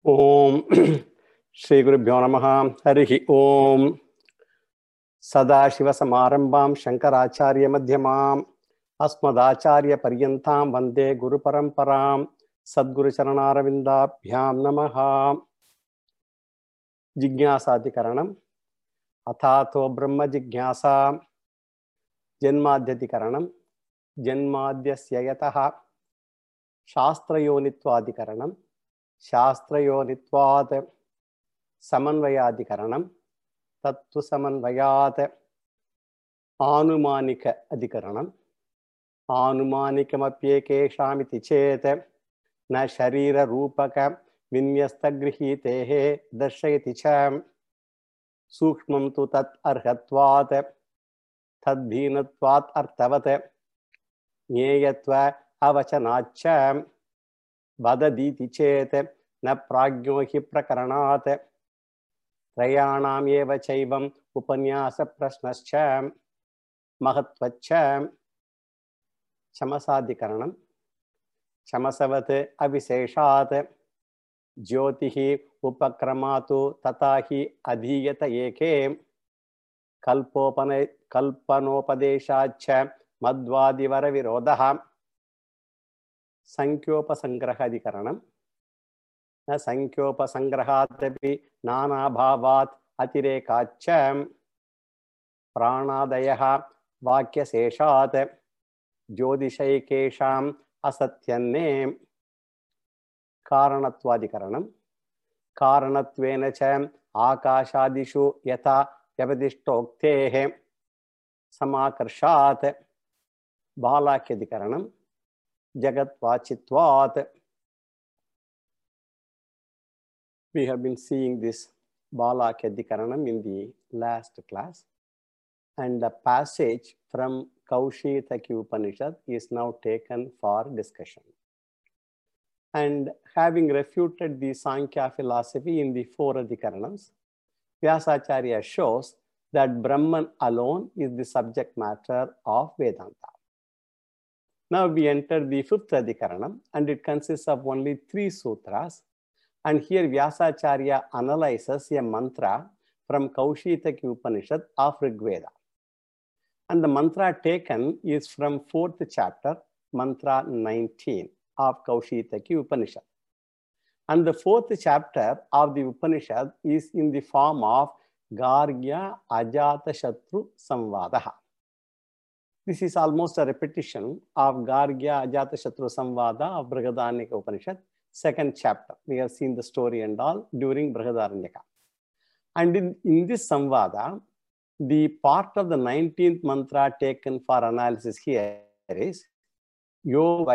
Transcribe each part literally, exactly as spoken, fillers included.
Om Shri Gurubhyo Namaha Harihi Om Sadashiva Samarambam Shankaracharya Madhyamam Asmadacharya Paryantam Vande Guru Paramparam Sadguru Charanaravindaabhyam Namaha. Jignasatikaranam Athato Brahma Jignasa Janmadhyatikaranam Janmadhyasya Yataha Shastrayonitwadikaranam Shastrayonitvad Samanvayadikaranam Tattu Samanvayat Anumanika Adikaranam Anumanikamapyekeshamiti chet Na Sharira Rupaka Vinyastagrihi Darshayati cham Sukshmam tu tat arhatvat Tadbhinatvat artavat Nyeyatva avachanacham Badaditi chet Na pragyohi prakaranat Trayanam eva chaivam Upanyasa prasnascham Mahatvacham Chamasadikaranam Chamasavat aviseshat Jyotihi upakramatu tatahi adhiyata eke kalpopane kalpanopadeshacha madvadivara virodaha Sankyopasangrahadikaranam na Sankyopasangrahatapi nana bhavat atirekacham pranadayaha vakya seshat jyodishaikesham asatyanne Karanatwadikaranam Karanatvena cham Akashadishu yata Yavadishtoktehe Samakarshat Balakyadikaranam Jagatvachitvat. We have been seeing this Balakyadikaranam in the last class, and the passage from Kaushitaki Upanishad is now taken for discussion. And having refuted the Sankhya philosophy in the four Adhikaranams, Vyasacharya shows that Brahman alone is the subject matter of Vedanta. Now we enter the fifth Adhikaranam, and it consists of only three sutras. And here Vyasacharya analyzes a mantra from Kaushitaki Upanishad of Rigveda. And the mantra taken is from fourth chapter, mantra nineteen. Of Kaushitaki Upanishad. And the fourth chapter of the Upanishad is in the form of Gargya Ajatashatru Samvadaha. This is almost a repetition of Gargya Ajatashatru Samvada of Brihadaranyaka Upanishad, second chapter. We have seen the story and all during Brihadaranyaka. And in, in this Samvada, the part of the nineteenth mantra taken for analysis here is Yo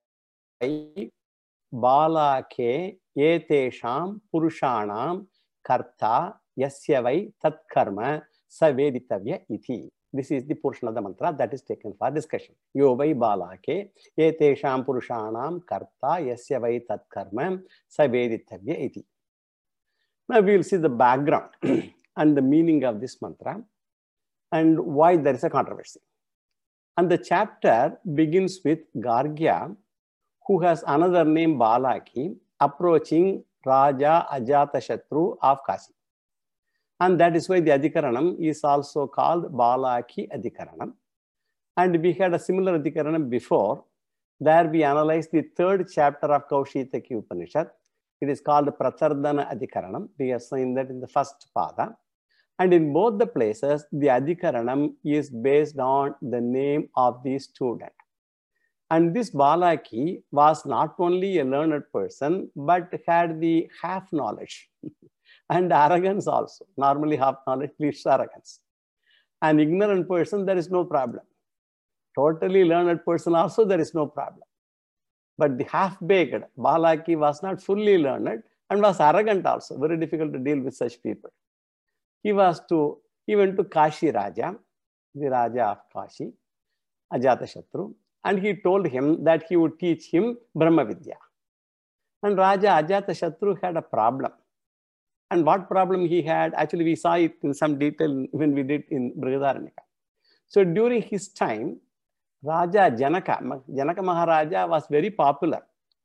Balake Yetesham Purushanam Karta Yasyavai Tatkarma Saveditavya Iti. This is the portion of the mantra that is taken for discussion. Yovai Balake Yetesham Purushanam Karta Yasyavai Tatkarma Saveditavya Iti. Now we will see the background and the meaning of this mantra and why there is a controversy. And the chapter begins with Gargya, who has another name Balaki, approaching Raja Ajatashatru of Kasi. And that is why the Adhikaranam is also called Balaki Adhikaranam. And we had a similar Adhikaranam before. There we analyzed the third chapter of Kaushitaki Upanishad. It is called Pratardana Adhikaranam. We have seen that in the first pada. And in both the places, the Adhikaranam is based on the name of the student. And this Balaki was not only a learned person, but had the half knowledge and arrogance also. Normally half knowledge leads to arrogance. An ignorant person, there is no problem. Totally learned person also, there is no problem. But the half-baked Balaki was not fully learned and was arrogant also. Very difficult to deal with such people. He was to, he went to Kashi Raja, the Raja of Kashi, Ajatashatru. And he told him that he would teach him Brahma Vidya. And Raja Ajatashatru had a problem. And what problem he had, actually we saw it in some detail when we did in Brihadaranyaka. So during his time, Raja Janaka, Janaka Maharaja was very popular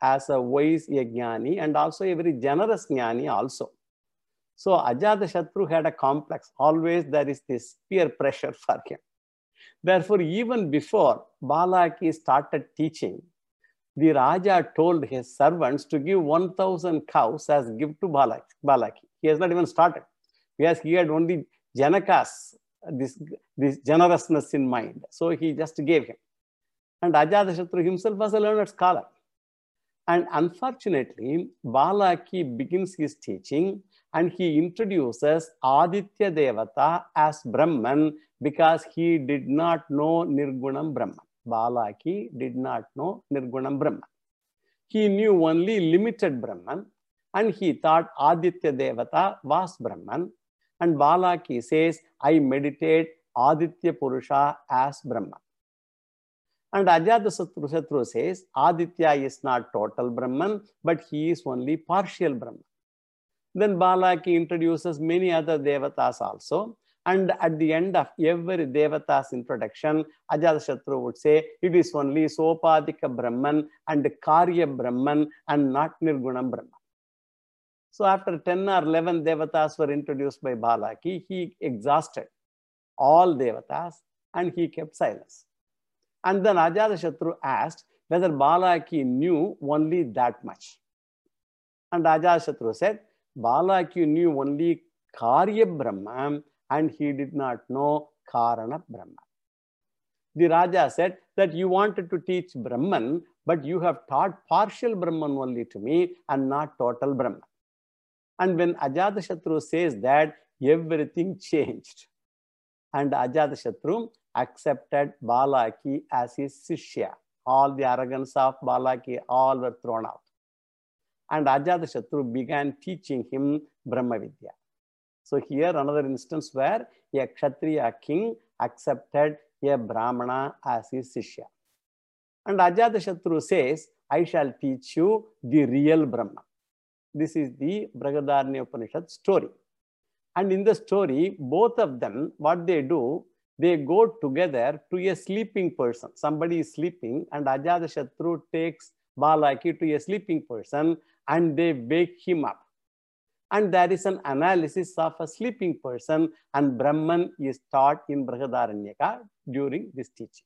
as a wise jnani and also a very generous jnani also. So Ajatashatru had a complex. Always there is this peer pressure for him. Therefore, even before Balaki started teaching, the Raja told his servants to give one thousand cows as gift to Balaki. He has not even started. Yes, he had only Janaka's, this, this generousness in mind. So he just gave him. And Ajatashatru himself was a learned scholar. And unfortunately, Balaki begins his teaching and he introduces Aditya Devata as Brahman because he did not know Nirgunam Brahman. Balaki did not know Nirgunam Brahman. He knew only limited Brahman and he thought Aditya Devata was Brahman. And Balaki says, I meditate Aditya Purusha as Brahman. And Ajatashatru says, Aditya is not total Brahman, but he is only partial Brahman. Then Balaki introduces many other Devatas also. And at the end of every Devata's introduction, Ajatashatru would say, it is only Sopadika Brahman and Karya Brahman and not Nirgunam Brahman. So after ten or eleven Devatas were introduced by Balaki, he exhausted all Devatas and he kept silence. And then Ajatashatru asked whether Balaki knew only that much. And Ajatashatru said, Balaki knew only Karya Brahma and he did not know Karana Brahma. The Raja said that you wanted to teach Brahman, but you have taught partial Brahman only to me and not total Brahman. And when Ajatashatru says that, everything changed. And Ajatashatru accepted Balaki as his Sishya. All the arrogance of Balaki, all were thrown out. And Ajatashatru began teaching him Brahma Vidya. So here another instance where a Kshatriya king accepted a Brahmana as his Sishya. And Ajatashatru says, I shall teach you the real Brahma. This is the Brihadaranyaka Upanishad story. And in the story, both of them, what they do, they go together to a sleeping person. Somebody is sleeping and Ajatashatru takes Balaki to a sleeping person and they wake him up. And there is an analysis of a sleeping person and Brahman is taught in Brihadaranyaka during this teaching.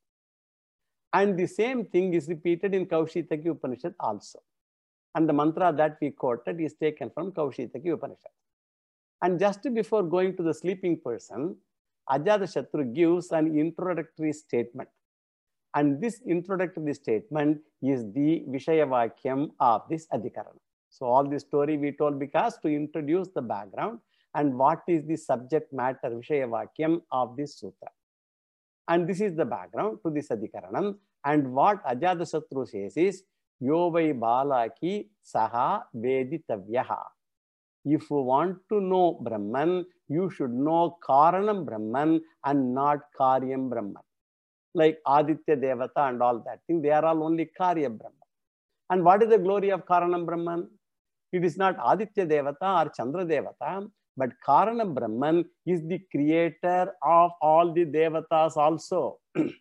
And the same thing is repeated in Kaushitaki Upanishad also. And the mantra that we quoted is taken from Kaushitaki Upanishad. And just before going to the sleeping person, Ajatashatru gives an introductory statement. And this introductory statement is the Vishayavakyam of this Adhikarana. So all this story we told because to introduce the background and what is the subject matter Vishayavakyam of this sutra. And this is the background to this Adhikaranam. And what Ajatashatru says is, Yovai Balaki Saha Veditavyaha. If you want to know Brahman, you should know Karanam Brahman and not Karyam Brahman. Like Aditya Devata and all that thing, they are all only Karya Brahman. And what is the glory of Karanam Brahman? It is not Aditya Devata or Chandra Devata, but Karanam Brahman is the creator of all the Devatas also.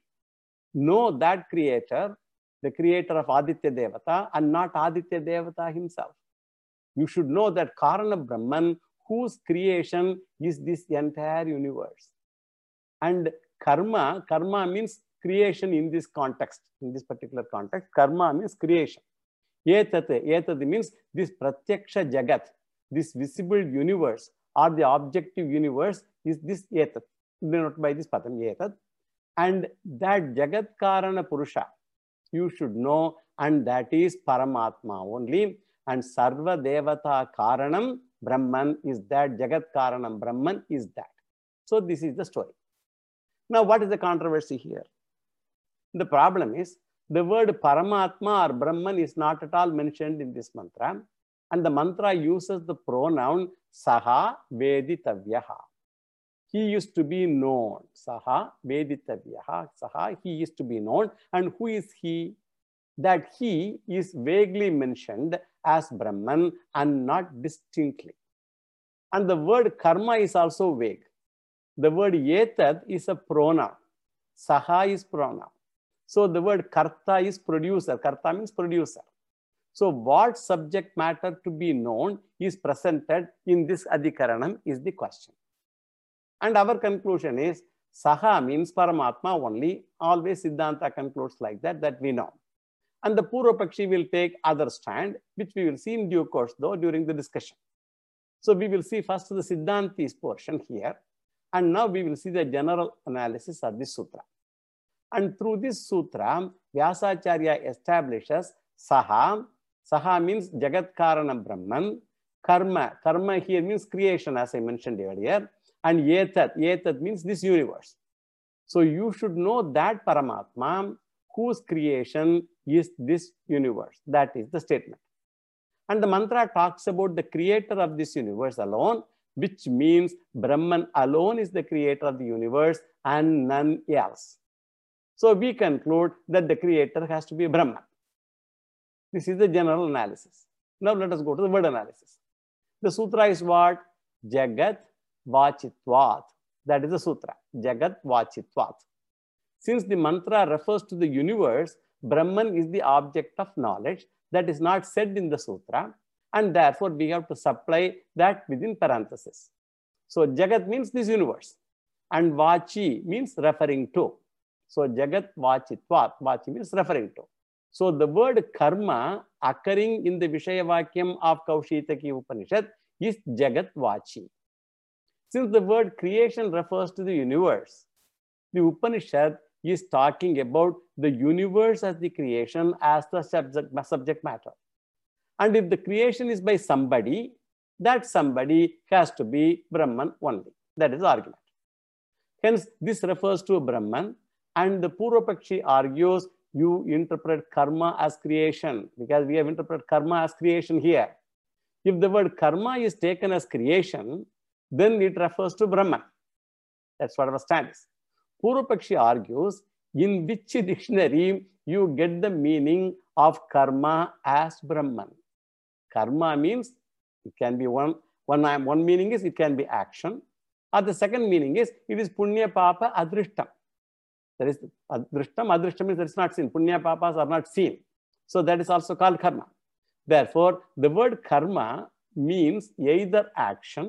Know that creator, the creator of Aditya Devata and not Aditya Devata himself. You should know that Karana Brahman, whose creation is this entire universe. And karma, karma means creation in this context, in this particular context. Karma means creation. Etat, etat means this pratyaksha jagat, this visible universe or the objective universe is this etat, denoted by this patam, etat. And that jagat karana purusha, you should know, and that is Paramatma only. And Sarva Devata Karanam Brahman is that, Jagat Karanam Brahman is that. So this is the story. Now what is the controversy here? The problem is the word Paramatma or Brahman is not at all mentioned in this mantra. And the mantra uses the pronoun Saha Veditavyaha. He used to be known. Saha Veditavyaha. Saha, he is to be known. And who is he? That he is vaguely mentioned as Brahman and not distinctly. And the word karma is also vague. The word etad is a pronoun. Saha is pronoun. So the word karta is producer. Karta means producer. So what subject matter to be known is presented in this Adhikaranam is the question. And our conclusion is Saha means Paramatma only. Always Siddhanta concludes like that, that we know. And the Purvapakshi will take other stand, which we will see in due course though during the discussion. So we will see first the Siddhanti's portion here. And now we will see the general analysis of this sutra. And through this sutra, Vyasacharya establishes Saha. Saha means Jagat Karanam Brahman. Karma. Karma here means creation, as I mentioned earlier. And Yetat. Yetat means this universe. So you should know that Paramatma, whose creation is this universe. That is the statement. And the mantra talks about the creator of this universe alone, which means Brahman alone is the creator of the universe and none else. So we conclude that the creator has to be Brahman. This is the general analysis. Now let us go to the word analysis. The sutra is what? Jagat Vachitvat. That is the sutra. Jagat Vachitvat. Since the mantra refers to the universe, Brahman is the object of knowledge that is not said in the sutra, and therefore we have to supply that within parenthesis. So Jagat means this universe, and Vachi means referring to. So Jagat Vachitvat. Vachi means referring to. So the word karma occurring in the Vishayavakyam of Kaushitaki Upanishad is Jagat Vachi. Since the word creation refers to the universe, the Upanishad is talking about the universe as the creation as the subject, subject matter. And if the creation is by somebody, that somebody has to be Brahman only. That is the argument. Hence, this refers to Brahman, and the Purvapakshi argues you interpret karma as creation, because we have interpreted karma as creation here. If the word karma is taken as creation, then it refers to Brahman. That's what our stand is. Purvapakshi argues, in which dictionary you get the meaning of karma as Brahman. Karma means it can be one, one, one meaning is it can be action, or the second meaning is it is punya papa adrishtam. That is adrishtam, adrishtam means that is not seen. Punya papas are not seen. So that is also called karma. Therefore, the word karma means either action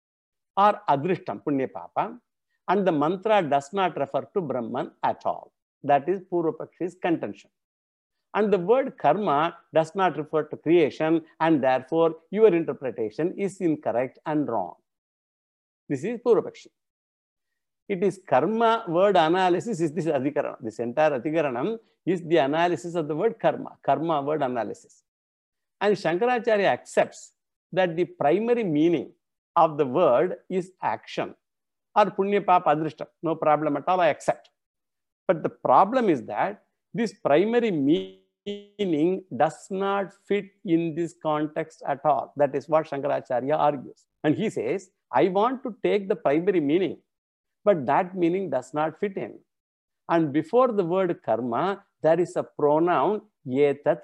or adrishtam, punya papa, and the mantra does not refer to Brahman at all. That is Purvapakshi's contention. And the word karma does not refer to creation, and therefore your interpretation is incorrect and wrong. This is Purvapakshi. It is karma word analysis is this adhikaranam. This entire adhikaranam is the analysis of the word karma, karma word analysis. And Shankaracharya accepts that the primary meaning of the word is action or punya papa adrishtam. No problem at all, I accept. But the problem is that this primary meaning does not fit in this context at all. That is what Shankaracharya argues. And he says, I want to take the primary meaning, but that meaning does not fit in. And before the word karma, there is a pronoun yetat.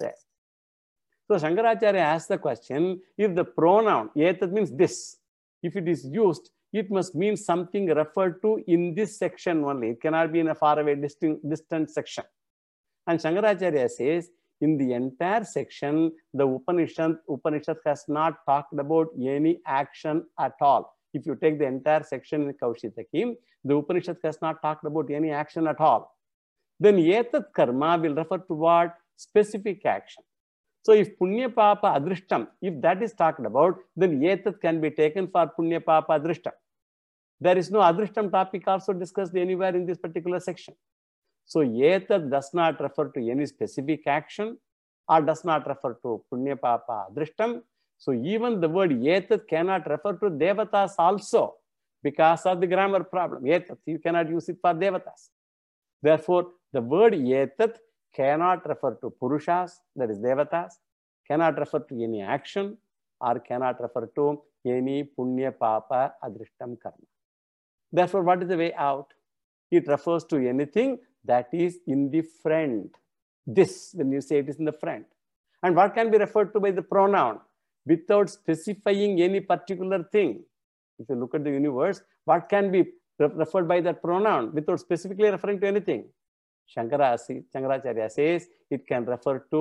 So Shankaracharya asks the question, if the pronoun yetat means this, if it is used, it must mean something referred to in this section only. It cannot be in a faraway distant, distant section. And Shankaracharya says, in the entire section, the Upanishad, Upanishad has not talked about any action at all. If you take the entire section in Kaushitaki, the Upanishad has not talked about any action at all. Then yetat karma will refer to what? Specific action. So if punya papa adrishtam, if that is talked about, then yetat can be taken for punya papa adrishtam. There is no adrishtam topic also discussed anywhere in this particular section. So yetat does not refer to any specific action or does not refer to punya papa adrishtam. So even the word yetat cannot refer to devatas also because of the grammar problem. Yetat, you cannot use it for devatas. Therefore, the word yetat cannot refer to purushas, that is devatas, cannot refer to any action, or cannot refer to any punya papa adrishtam karma. Therefore, what is the way out? It refers to anything that is in the front. This, when you say it is in the front. And what can be referred to by the pronoun? Without specifying any particular thing. If you look at the universe, what can be referred by that pronoun without specifically referring to anything? Shankaracharya says it can refer to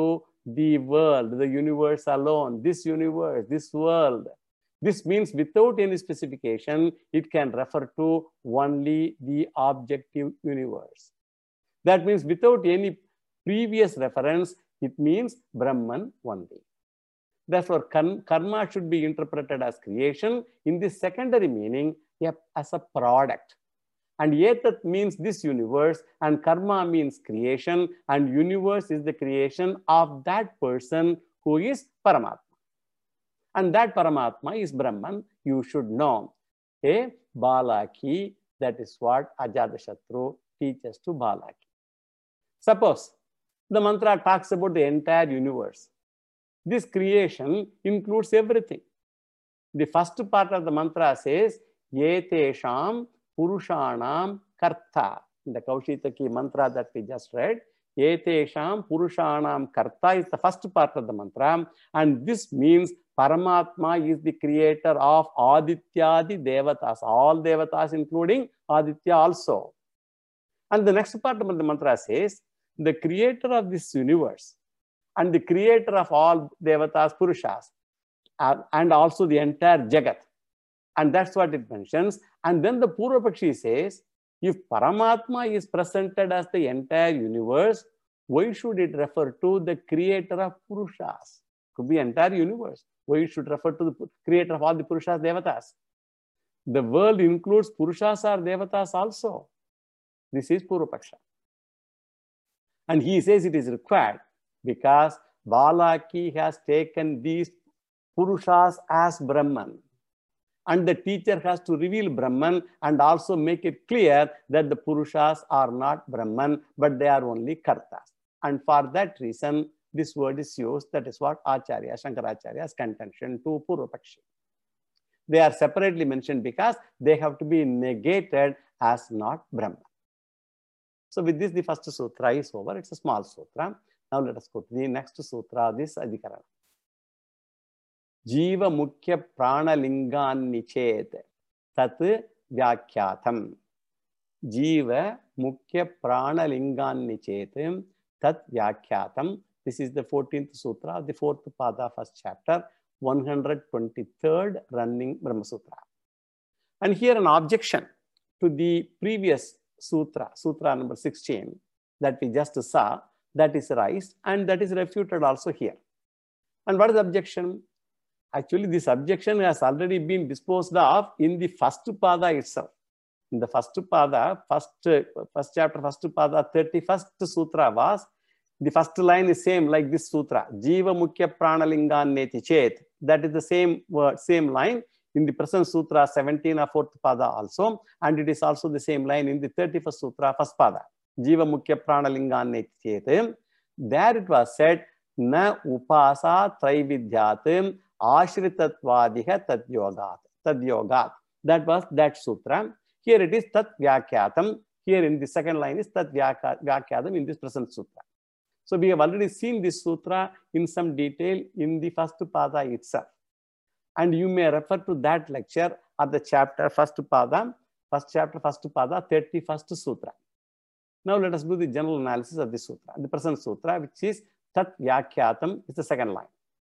the world, the universe alone, this universe, this world. This means without any specification, it can refer to only the objective universe. That means without any previous reference, it means Brahman only. Therefore, karma should be interpreted as creation in the secondary meaning as a product. And etat means this universe, and karma means creation, and universe is the creation of that person who is Paramatma. And that Paramatma is Brahman, you should know. A Balaki, that is what Ajatashatru teaches to Balaki. Suppose the mantra talks about the entire universe. This creation includes everything. The first part of the mantra says, Yetesham Purushanam Karta. In the Kaushitaki mantra that we just read, Yetesham Purushanam Karta is the first part of the mantra, and this means Paramatma is the creator of Adityadi Devatas, all Devatas including Aditya also. And the next part of the mantra says, the creator of this universe and the creator of all Devatas, Purushas, uh, and also the entire Jagat. And that's what it mentions. And then the Purvapakshi says, if Paramatma is presented as the entire universe, why should it refer to the creator of Purushas? Could be entire universe. Why it should refer to the creator of all the Purushas, Devatas? The world includes Purushas or Devatas also. This is Purvapaksha. And he says it is required because Balaki has taken these Purushas as Brahman. And the teacher has to reveal Brahman and also make it clear that the Purushas are not Brahman, but they are only Kartas. And for that reason, this word is used. That is what Acharya, Shankaracharya's contention to Purvapakshi. They are separately mentioned because they have to be negated as not Brahman. So with this, the first sutra is over. It's a small sutra. Now let us go to the next sutra, this Adhikarana. Jiva Mukhya Prana Lingan Nichet Tat Vyakyatam. Jiva Mukhya Prana Lingan Nichet Tat Vyakyatam. This is the fourteenth sutra, the fourth pada, first chapter, one hundred twenty-third running Brahma Sutra. And here an objection to the previous sutra, sutra number sixteen, that we just saw, that is raised, and that is refuted also here. And what is the objection? Actually, this objection has already been disposed of in the first pada itself. In the first pada, first, first chapter, first pada, thirty-first sutra was, the first line is same like this sutra, Jiva Mukhya Pranalingan Neti Chet. That is the same word, same line in the present sutra seventeen or fourth pada also, and it is also the same line in the thirty-first sutra, first pada. Jiva Mukhya Pranalingan Neti Chet. There it was said, Na Upasa Traividhyatim Ashritattvadiha Tadyogat. Tadyogat. That was that sutra. Here it is Tat Vyakyatam. Here in the second line is Tat Vyakyatam in this present sutra. So we have already seen this sutra in some detail in the first pada itself. And you may refer to that lecture at the chapter first pada, first chapter, first pada, thirty-first sutra. Now let us do the general analysis of this sutra. The present sutra, which is Tat Vyakyatam, is the second line.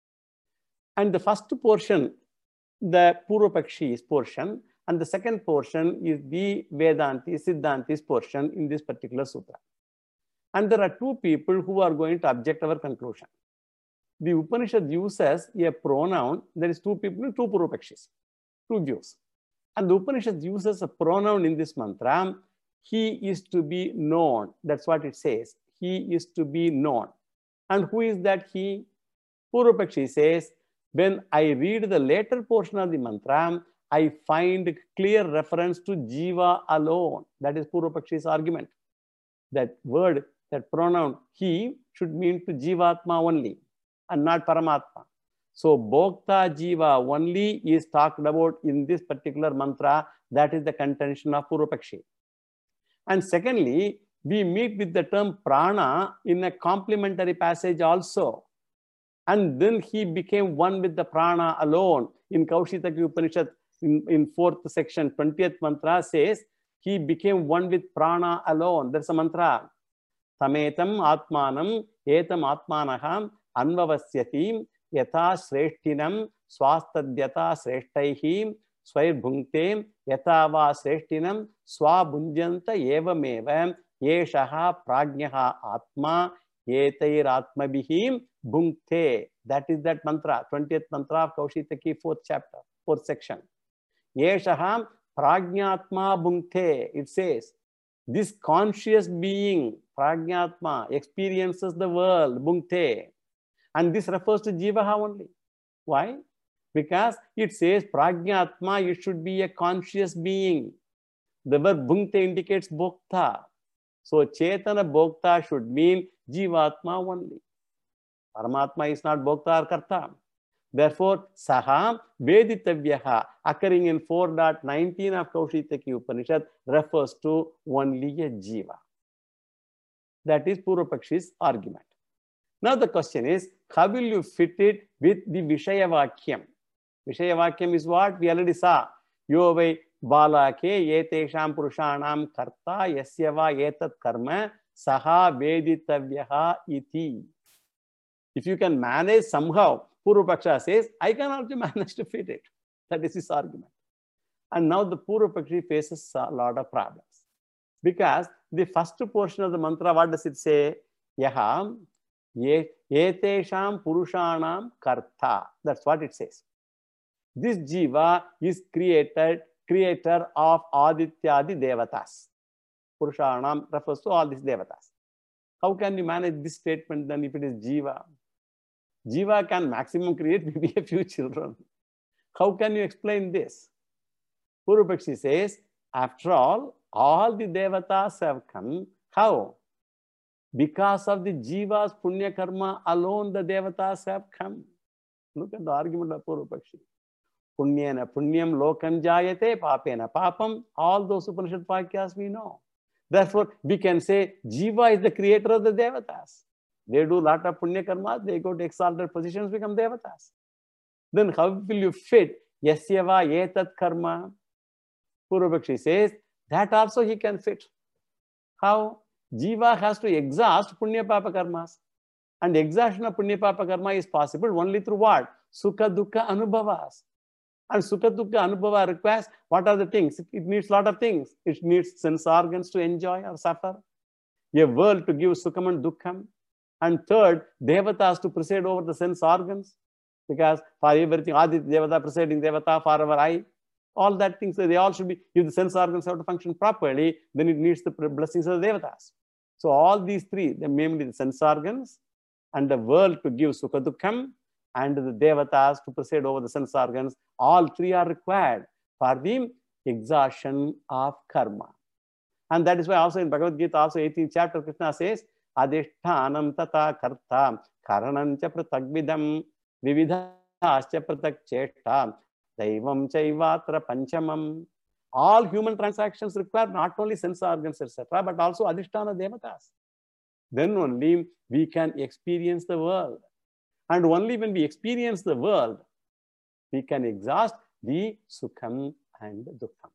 And the first portion, the Purvapakshi's portion, and the second portion is the Vedanti, Siddhanti's portion in this particular sutra. And there are two people who are going to object our conclusion. The Upanishad uses a pronoun. There is two people, two Purvapakshis, two views. And the Upanishad uses a pronoun in this mantra. He is to be known. That's what it says. He is to be known. And who is that he? Purvapakshi says, when I read the later portion of the mantra, I find clear reference to Jiva alone. That is Purvapakshi's argument. That word, that pronoun he should mean to Jivatma only and not Paramatma. So Bhokta Jiva only is talked about in this particular mantra. That is the contention of Purvapakshi. And secondly, we meet with the term prana in a complementary passage also. And then he became one with the prana alone. In Kaushitaki Upanishad, in, in fourth section, twentieth mantra says, he became one with prana alone. That's a mantra. Tametam Atmanam Etam Atmanaham anvavasyati yatha shreshtinam swastadyata shreshtaihim swaibhunkte yatha va shreshtinam swabhunjanta evameva yeshaha prajnaha atma etairatmabhihim bhunkte. That is that mantra, twentieth mantra of Kaushitaki, fourth chapter, fourth section. Yeshaha prajnatma bhunkte. It says, this conscious being, prajnatma, experiences the world, bhunkte. And this refers to jivaha only. Why? Because it says prajnatma, it should be a conscious being. The verb bhunkte indicates bhokta. So chetana bhokta should mean jivatma only. Paramatma is not bhokta or karta. Therefore, saha veditavyaha, occurring in four point nineteen of Kaushitaki Upanishad, refers to only a jiva. That is Purvapakshi's argument. Now the question is, how will you fit it with the Vishayavakyam? Vishayavakyam is what? We already saw. Yo vai balake yetesham purushanam karta yasyava etat karma saha veditavyaha iti. If you can manage somehow, Purvapaksha says, I can also manage to fit it. That is his argument. And now the Purvapakshi faces a lot of problems. Because the first portion of the mantra, what does it say? Yaha yetesham purushanam karta. That's what it says. This jiva is created, creator of Adityadi Devatas. Purushanam refers to all these Devatas. How can you manage this statement then if it is jiva? Jiva can maximum create maybe a few children. How can you explain this? Purvapakshi says, after all, all the Devatas have come. How? Because of the Jiva's Punya Karma alone, the Devatas have come. Look at the argument of Purvapakshi. Punyena Punyam Lokam Jayate, Papena Papam. All those Upanishad Vakyas we know. Therefore, we can say Jiva is the creator of the Devatas. They do a lot of Punya Karma, they go to exalted positions, become Devatas. Then how will you fit Yasyava Etat Karma? Purvapakshi says, that also he can fit. How? Jiva has to exhaust Punya Papa Karmas. And exhaustion of Punya Papa Karma is possible only through what? Sukha Dukkha Anubhavas. And Sukha Dukkha Anubhava requires, what are the things? It needs a lot of things. It needs sense organs to enjoy or suffer. A world to give Sukham and Dukkham. And third, Devatas to preside over the sense organs. Because for everything, Aditya Devata, presiding Devata, for our eye, all that things, they all should be, if the sense organs have to function properly, then it needs the blessings of the Devatas. So all these three, namely the sense organs and the world to give Sukha Dukkham and the Devatas to preside over the sense organs, all three are required for the exhaustion of karma. And that is why also in Bhagavad Gita, also eighteenth chapter, Krishna says, Adhishthanam tata karta karanancha pratagvidam vividhascha pratak cheta daivam chaivatra panchamam. All human transactions require not only sense organs, et cetera, but also Adhisthana Devatas. Then only we can experience the world. And only when we experience the world, we can exhaust the Sukham and Dukkham.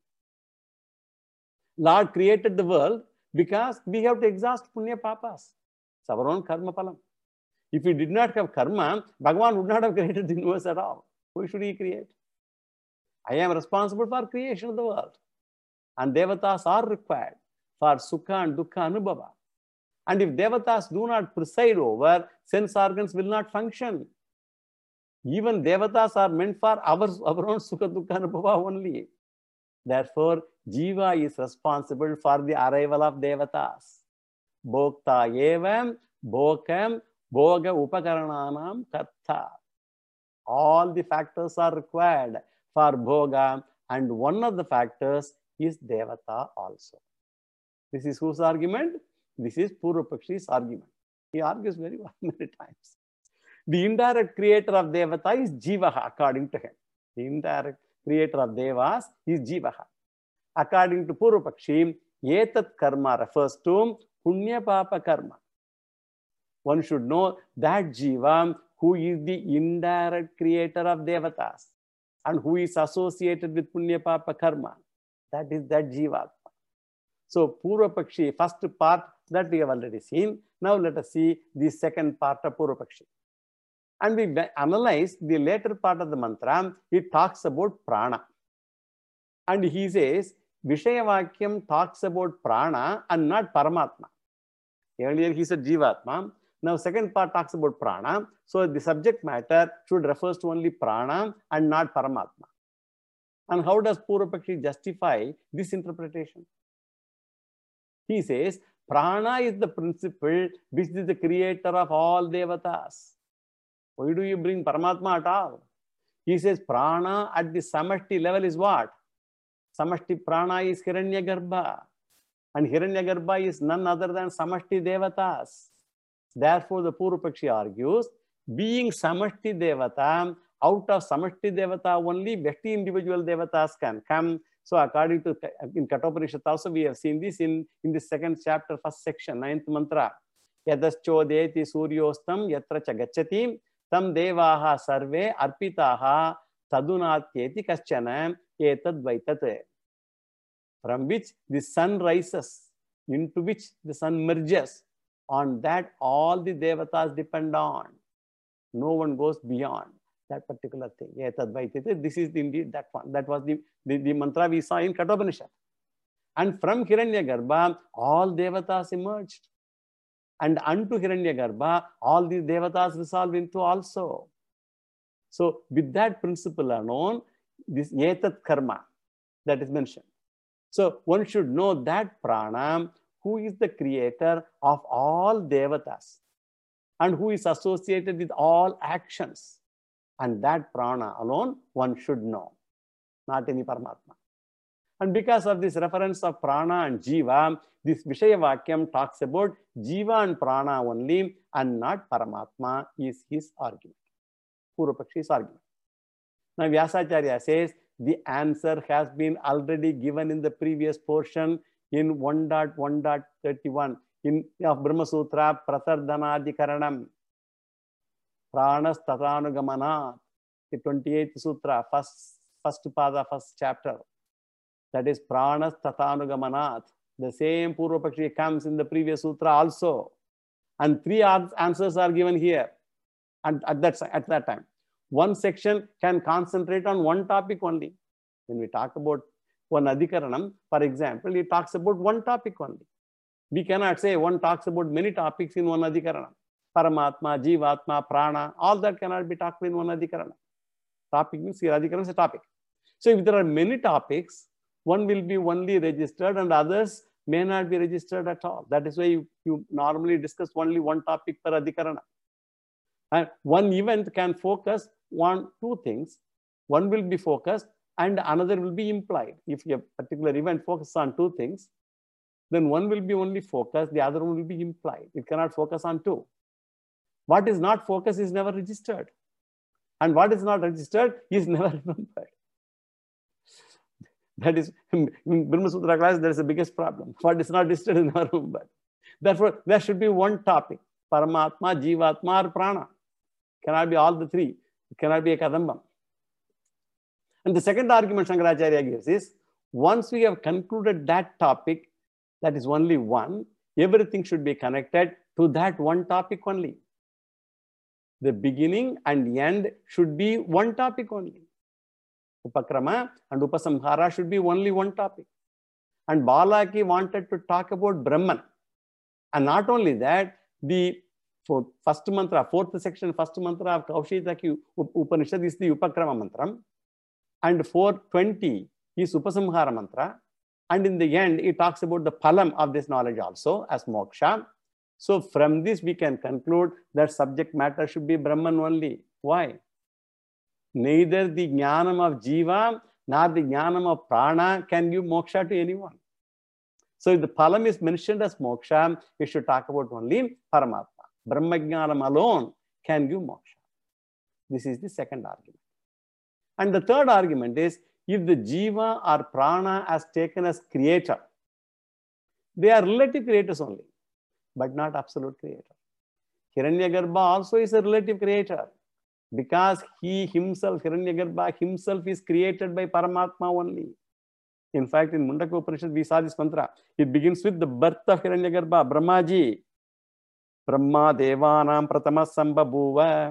Lord created the world because we have to exhaust Punya Papas. It's our own karma palam. If we did not have karma, Bhagavan would not have created the universe at all. Who should he create? I am responsible for creation of the world. And Devatas are required for Sukha and Dukkha Anubhava. And if Devatas do not preside over, sense organs will not function. Even Devatas are meant for our, our own Sukha Dukkha Anubhava only. Therefore, Jiva is responsible for the arrival of Devatas. Bhokta evam bhokam bhoga upakarananam karta. All the factors are required for bhoga, and one of the factors is Devata also. This is whose argument? This is Purvapakshi's argument. He argues very well many times. The indirect creator of Devata is Jivaha, according to him. The indirect creator of Devas is Jivaha. According to Purvapakshi, Etat Karma refers to Punya Papa Karma. One should know that Jiva, who is the indirect creator of Devatas and who is associated with Punya Papa Karma, that is that Jiva. So Purvapakshi, first part that we have already seen. Now let us see the second part of Purvapakshi. And we analyze the later part of the mantra, it talks about prana. And he says, Vishayavakyam talks about prana and not Paramatma. Earlier he said Jivatma. Now second part talks about prana. So the subject matter should refers to only prana and not Paramatma. And how does Purvapakshi justify this interpretation? He says, prana is the principle which is the creator of all devatas. Why do you bring Paramatma at all? He says, prana at the samashti level is what? Samashti prana is Hiranyagarbha. And Hiranyagarbha is none other than samashti devatas. Therefore, the Purvapakshi argues, being samashti devata, out of samashti devata only Vyakti individual devatas can come. So according to in Kathopanishad also we have seen this in, in the second chapter, first section, ninth mantra. Yadaschodeti suryostam yatra cha gacchati tam devaha sarve arpitaha tadunatyeti kaschana etad vaitat. From which the sun rises, into which the sun merges. On that all the devatas depend on. No one goes beyond that particular thing. This is indeed that one. That was the, the, the mantra we saw in Kathopanishad. And from Hiranyagarbha, all devatas emerged. And unto Hiranyagarbha, all these devatas resolve into also. So with that principle alone, this etat karma that is mentioned. So one should know that prana, who is the creator of all devatas and who is associated with all actions. And that prana alone one should know, not any Paramatma. And because of this reference of prana and jiva, this Vishayavakyam talks about jiva and prana only and not Paramatma is his argument. Purvapakshi's argument. Now Vyasacharya says the answer has been already given in the previous portion in one point one point thirty-one in of Brahma Sutra Pratardhanadhikaranam. Pranas Tatanugamanat, the twenty-eighth Sutra, first, first pada, first chapter. That is Pranas Tatanugamanat. The same Purvapakshi comes in the previous Sutra also. And three answers are given here and at that, at that time. One section can concentrate on one topic only. When we talk about one Adhikaranam, for example, it talks about one topic only. We cannot say one talks about many topics in one Adhikaranam. Paramatma, Jivatma, Prana, all that cannot be talked in one Adhikaranam. Topic means here Adhikaranam is a topic. So if there are many topics, one will be only registered and others may not be registered at all. That is why you, you normally discuss only one topic per Adhikarana. And one event can focus on two things. One will be focused and another will be implied. If a particular event focuses on two things, then one will be only focused, the other one will be implied. It cannot focus on two. What is not focused is never registered. And what is not registered is never remembered. That is, in Brahma Sutra class, there is the biggest problem. What is not registered is never remembered. Therefore, there should be one topic. Paramatma, Jivatma, or Prana. Cannot be all the three. It cannot be a Kadambam. And the second argument Shankaracharya gives is, once we have concluded that topic, that is only one, everything should be connected to that one topic only. The beginning and end should be one topic only. Upakrama and Upasamhara should be only one topic. And Balaki wanted to talk about Brahman. And not only that, the first mantra, fourth section, first mantra of Kaushitaki Upanishad is the Upakrama mantra. And four twenty is Upasamhara mantra. And in the end, it talks about the phalam of this knowledge also as moksha. So from this, we can conclude that subject matter should be Brahman only. Why? Neither the jnanam of jiva nor the jnanam of prana can give moksha to anyone. So if the phalam is mentioned as moksha, we should talk about only Paramatma. Brahma jnanam alone can give moksha. This is the second argument. And the third argument is, if the jiva or prana as taken as creator, they are relative creators only, but not absolute creator. Hiranyagarbha also is a relative creator because he himself, Hiranyagarbha himself is created by Paramatma only. In fact, in Mundaka Upanishad, we saw this mantra. It begins with the birth of Hiranyagarbha, Brahmaji. Brahma Devanam Pratama Sambhabhuva.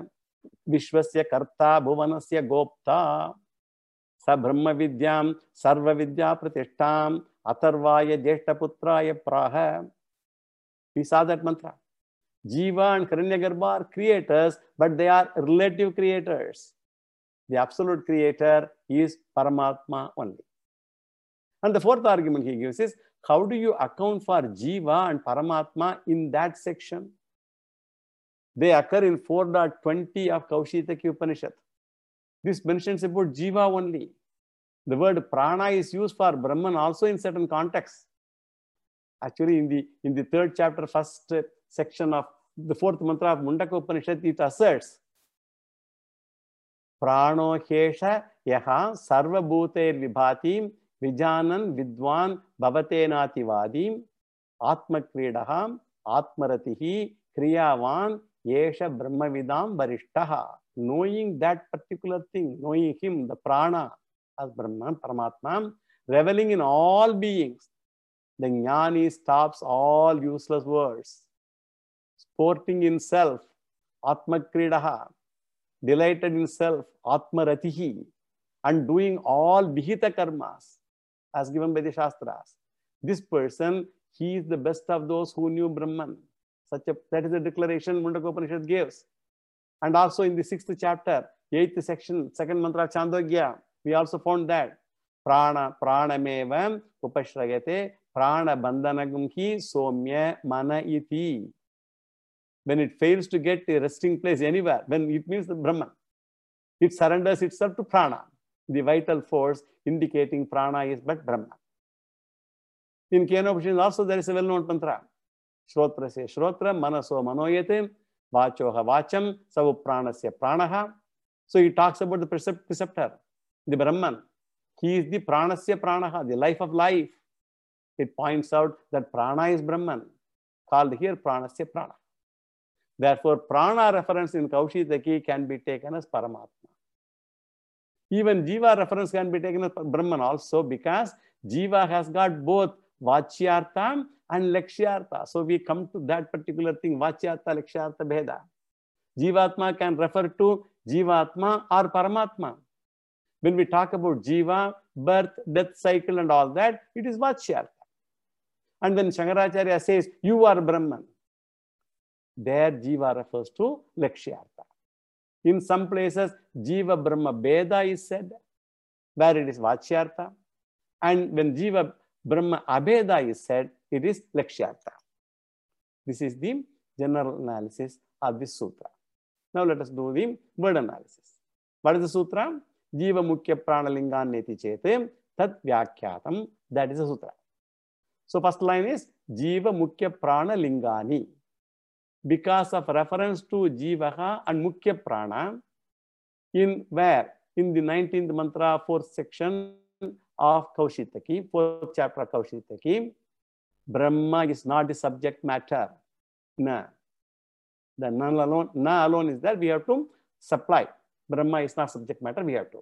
Vishwasya Karta Bhuvanasya Gopta Sa Brahma Vidyam Sarva Vidya Pratishtam Atharvaya Jeshta Putraya Praha. We saw that mantra. Jiva and Hiranyagarbha are creators, but they are relative creators. The absolute creator is Paramatma only. And the fourth argument he gives is, how do you account for Jiva and Paramatma in that section? They occur in four point twenty of Kaushitaki Upanishad. This mentions about Jiva only. The word prana is used for Brahman also in certain contexts. Actually, in the, in the third chapter, first section of the fourth mantra of Mundaka Upanishad, it asserts, Prano Hesha Yaha Sarva Bhuter Vibhatim Vijanan Vidwan Bhavatenati Vadim Atma Kridaham Atmaratihi Kriyavan Yesha Brahmavidam Varishtaha. Knowing that particular thing, knowing him, the prana as Brahman, Paramatma, reveling in all beings, the jnani stops all useless words. Sporting in self, Atma Kridaha, delighted in self, Atma Ratihi, and doing all Vihita karmas as given by the Shastras. This person, he is the best of those who knew Brahman. Such a, that is the declaration Mundaka Upanishad gives. And also in the sixth chapter, eighth section, second mantra Chandogya, we also found that Prana, Pranamevam Upashrayate, Prana Bandhanagam hi Somya Mana iti. When it fails to get a resting place anywhere, when it means the Brahman, it surrenders itself to Prana, the vital force indicating Prana is but Brahman. In Kenopanishad also there is a well-known mantra. Shrotra se Shrotra, Manaso Manoyate, Vachoha Vacham, Savu Pranasya Pranaha. So he talks about the precept preceptor, the Brahman. He is the Pranasya Pranaha, the life of life. It points out that Prana is Brahman, called here Pranasya Prana. Therefore, Prana reference in Kaushitaki can be taken as Paramatma. Even Jiva reference can be taken as Brahman also, because Jiva has got both Vachyartha and Lakshyartha. So we come to that particular thing, Vachyartha, Lakshyartha, Bheda. Jivatma can refer to Jivatma or Paramatma. When we talk about Jiva, birth, death cycle and all that, it is Vachyartha. And when Shankaracharya says, you are Brahman, there Jiva refers to Lakshyartha. In some places, Jiva Brahma Bheda is said, where it is Vachyartha. And when Jiva Brahma Abheda is said, it is Lakshyartha. This is the general analysis of this sutra. Now let us do the word analysis. What is the sutra? Jiva Mukhya Pranalingan Neti Chete Tat Vyakyatam. That is the sutra. So first line is Jiva Mukhya Pranalingani. Because of reference to Jivaha and Mukhya Prana, in where? In the nineteenth mantra, fourth section of Kaushitaki, fourth chapter of Kaushitaki, Brahma is not the subject matter. Na. The na alone, na alone is that we have to supply. Brahma is not subject matter, we have to.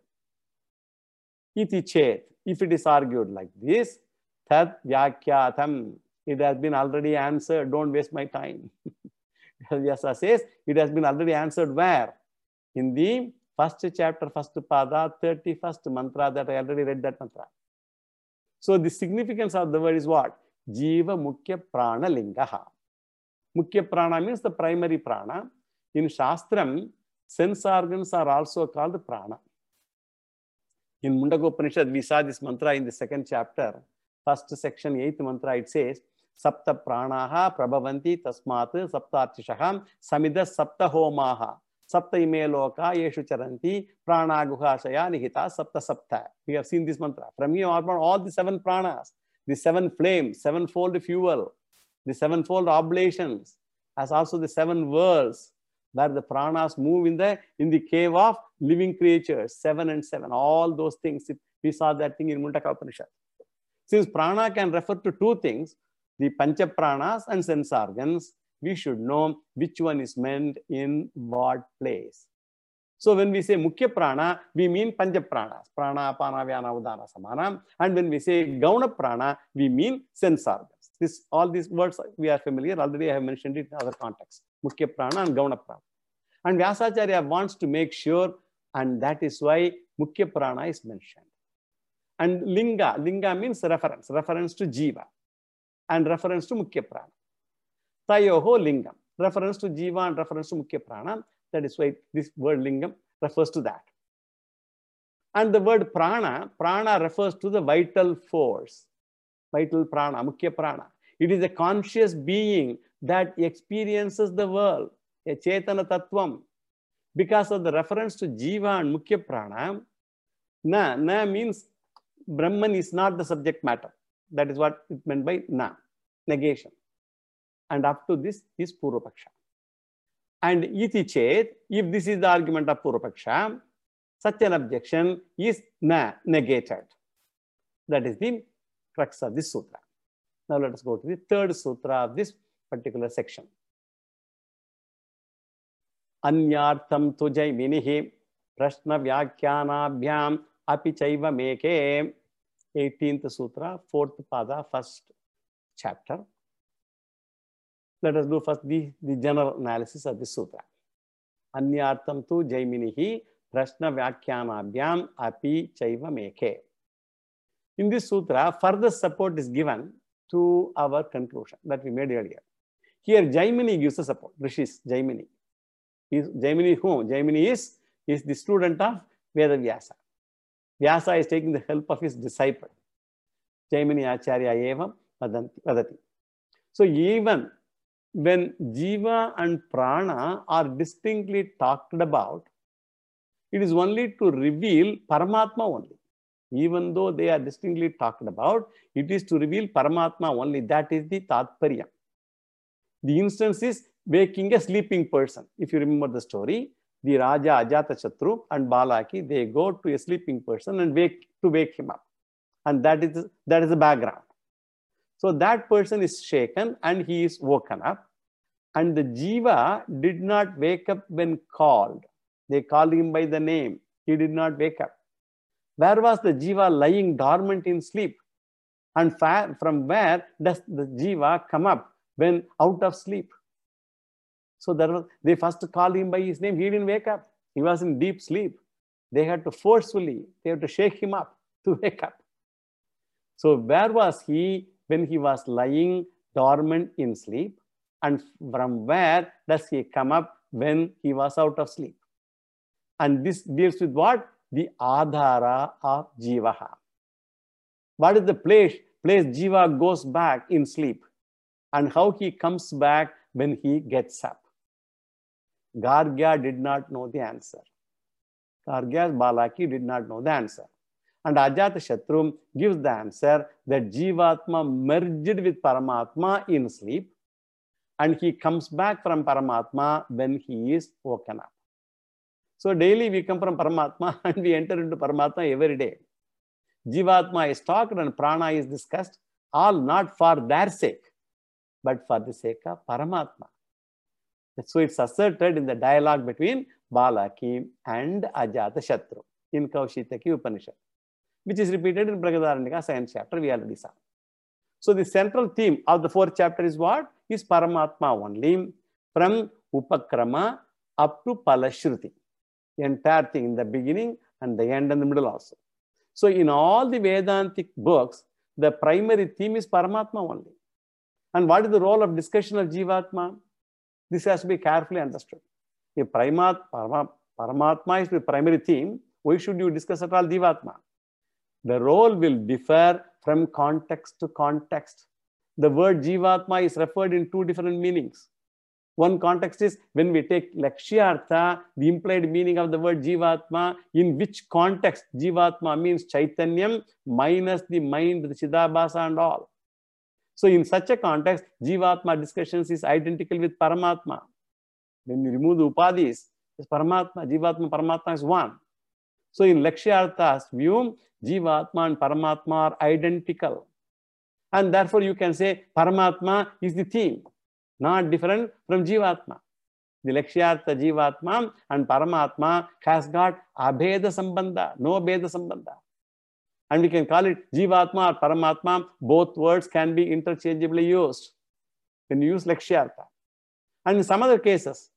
Iti chet, if it is argued like this, tad vyakyatam, it has been already answered, don't waste my time. Vyasa says, it has been already answered where? In the first chapter, first pada, thirty-first mantra that I already read that mantra. So the significance of the word is what? Jiva Mukhya Prana Lingaha. Mukhya Prana means the primary prana. In Shastram, sense organs are also called prana. In Mundaka Upanishad, we saw this mantra in the second chapter, first section, eighth mantra, it says, Sapta pranaha prabhavanti tasmat saptarchishaham samida sapta homaha sapta ime loka yeshu charanti pranaguhashaya nihita sapta sapta. We have seen this mantra. From here on, all the seven pranas, the seven flames, sevenfold fuel, the sevenfold oblations, as also the seven worlds where the pranas move in the in the cave of living creatures, seven and seven, all those things. We saw that thing in Mundaka Upanishad. Since prana can refer to two things, the pancha pranas and sense organs, we should know which one is meant in what place. So when we say Mukhya Prana, we mean pancha pranas, prana, apana, vyana, udana, samana. And when we say Gauna Prana, we mean sense organs. This, all these words we are familiar, already I have mentioned it in other contexts. Mukhya Prana and Gauna Prana. And Vyasacharya wants to make sure, and that is why Mukhya Prana is mentioned. And Linga, Linga means reference, reference to Jiva and reference to Mukhya Prana. Tayoho Lingam, reference to Jiva and reference to Mukhya Prana. That is why this word Lingam refers to that. And the word Prana, Prana refers to the vital force, vital Prana, Mukhya Prana. It is a conscious being that experiences the world, a Chetana Tattvam. Because of the reference to Jiva and Mukhya Prana, Na, Na means Brahman is not the subject matter. That is what it meant by Na, negation. And up to this is Purvapaksha. And iti chet, if this is the argument of Purvapaksha, such an objection is Na, negated. That is the crux of this sutra. Now let us go to the third sutra of this particular section. Anyartham tu jaiminihi prashna vyakyanabhyam api chaiva meke. eighteenth sutra, fourth pada, first chapter. Let us do first the, the general analysis of this sutra. Anyartham tu jaiminihi prashna vyakyanabhyam api chaiva meke. In this sutra, further support is given to our conclusion that we made earlier. Here, Jaimini gives the support. Rishis, Jaimini. Is Jaimini whom? Jaimini is, is the student of Veda Vyasa. Vyasa is taking the help of his disciple. Jaimini Acharya evam vadati. So even when Jiva and Prana are distinctly talked about, it is only to reveal Paramatma only. Even though they are distinctly talked about, it is to reveal Paramatma only. That is the Tatparya. The instance is waking a sleeping person. If you remember the story, the Raja Ajatashatru and Balaki, they go to a sleeping person and wake to wake him up. And that is, that is the background. So that person is shaken and he is woken up. And the Jiva did not wake up when called. They called him by the name. He did not wake up. Where was the Jiva lying dormant in sleep? And from where does the Jiva come up when out of sleep? So there was, they first called him by his name. He didn't wake up. He was in deep sleep. They had to forcefully, they had to shake him up to wake up. So where was he when he was lying dormant in sleep? And from where does he come up when he was out of sleep? And this deals with what? The Adhara of Jivaha. What is the place, place Jiva goes back in sleep? And how he comes back when he gets up? Gargya did not know the answer. Gargya's Balaki did not know the answer. And Ajatashatru gives the answer that Jivatma merged with Paramatma in sleep. And he comes back from Paramatma when he is woken up. So daily we come from Paramatma and we enter into Paramatma every day. Jivatma is talked and Prana is discussed, all not for their sake, but for the sake of Paramatma. So it's asserted in the dialogue between Balaki and Ajatashatru in Kaushitaki Upanishad, which is repeated in Brihadaranyaka second chapter, we already saw. So the central theme of the fourth chapter is what? Is Paramatma only, from Upakrama up to Palashruti. The entire thing in the beginning and the end and the middle also. So in all the Vedantic books, the primary theme is Paramatma only. And what is the role of discussion of Jivatma? This has to be carefully understood. If Paramatma, Paramatma is the primary theme, why should you discuss at all Jivatma? The role will differ from context to context. The word Jivatma is referred in two different meanings. One context is when we take Lakshyartha, the implied meaning of the word Jivatma, in which context Jivatma means Chaitanyam minus the mind, the Chidabhasa and all. So in such a context, Jivatma discussions is identical with Paramatma. When you remove the Upadhis, it's Paramatma, Jivatma, Paramatma is one. So in Lakshyartha's view, Jivatma and Paramatma are identical. And therefore you can say Paramatma is the theme, not different from Jivatma. The Lakshyartha Jivatma and Paramatma has got Abheda Sambandha, no Abheda Sambandha. And we can call it Jivatma or Paramatma. Both words can be interchangeably used when you use Lakshyartha. And in some other cases,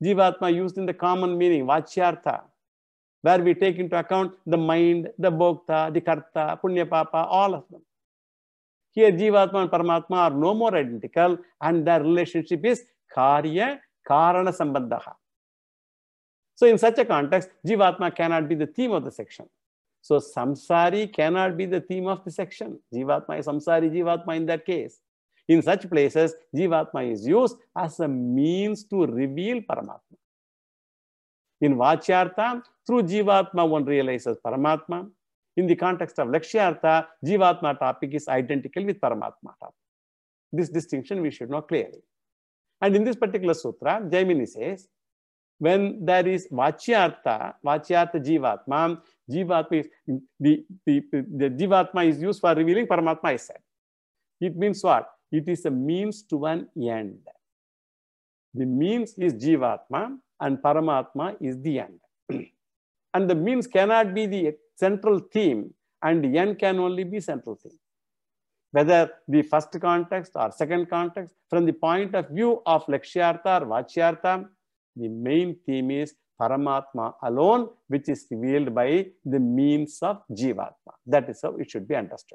Jivatma used in the common meaning, Vachyartha, where we take into account the mind, the Bhokta, the Karta, Punya Papa, all of them. Here, Jivatma and Paramatma are no more identical, and their relationship is Karya Karana Sambandhaha. So, in such a context, Jivatma cannot be the theme of the section. So, Samsari cannot be the theme of the section. Jivatma is Samsari Jivatma in that case. In such places, Jivatma is used as a means to reveal Paramatma. In Vachyartha, through Jivatma, one realizes Paramatma. In the context of Lakshyartha, Jivatma topic is identical with Paramatma topic. This distinction we should know clearly. And in this particular sutra, Jaimini says, when there is Vachyartha, Vachyartha Jivatma, Jivatma is, the, the, the Jivatma is used for revealing Paramatma is said. It means what? It is a means to an end. The means is Jivatma and Paramatma is the end. And the means cannot be the central theme and the end can only be central theme. Whether the first context or second context, from the point of view of Lakshyartha or Vachyartha, the main theme is Paramatma alone, which is revealed by the means of Jivatma. That is how it should be understood.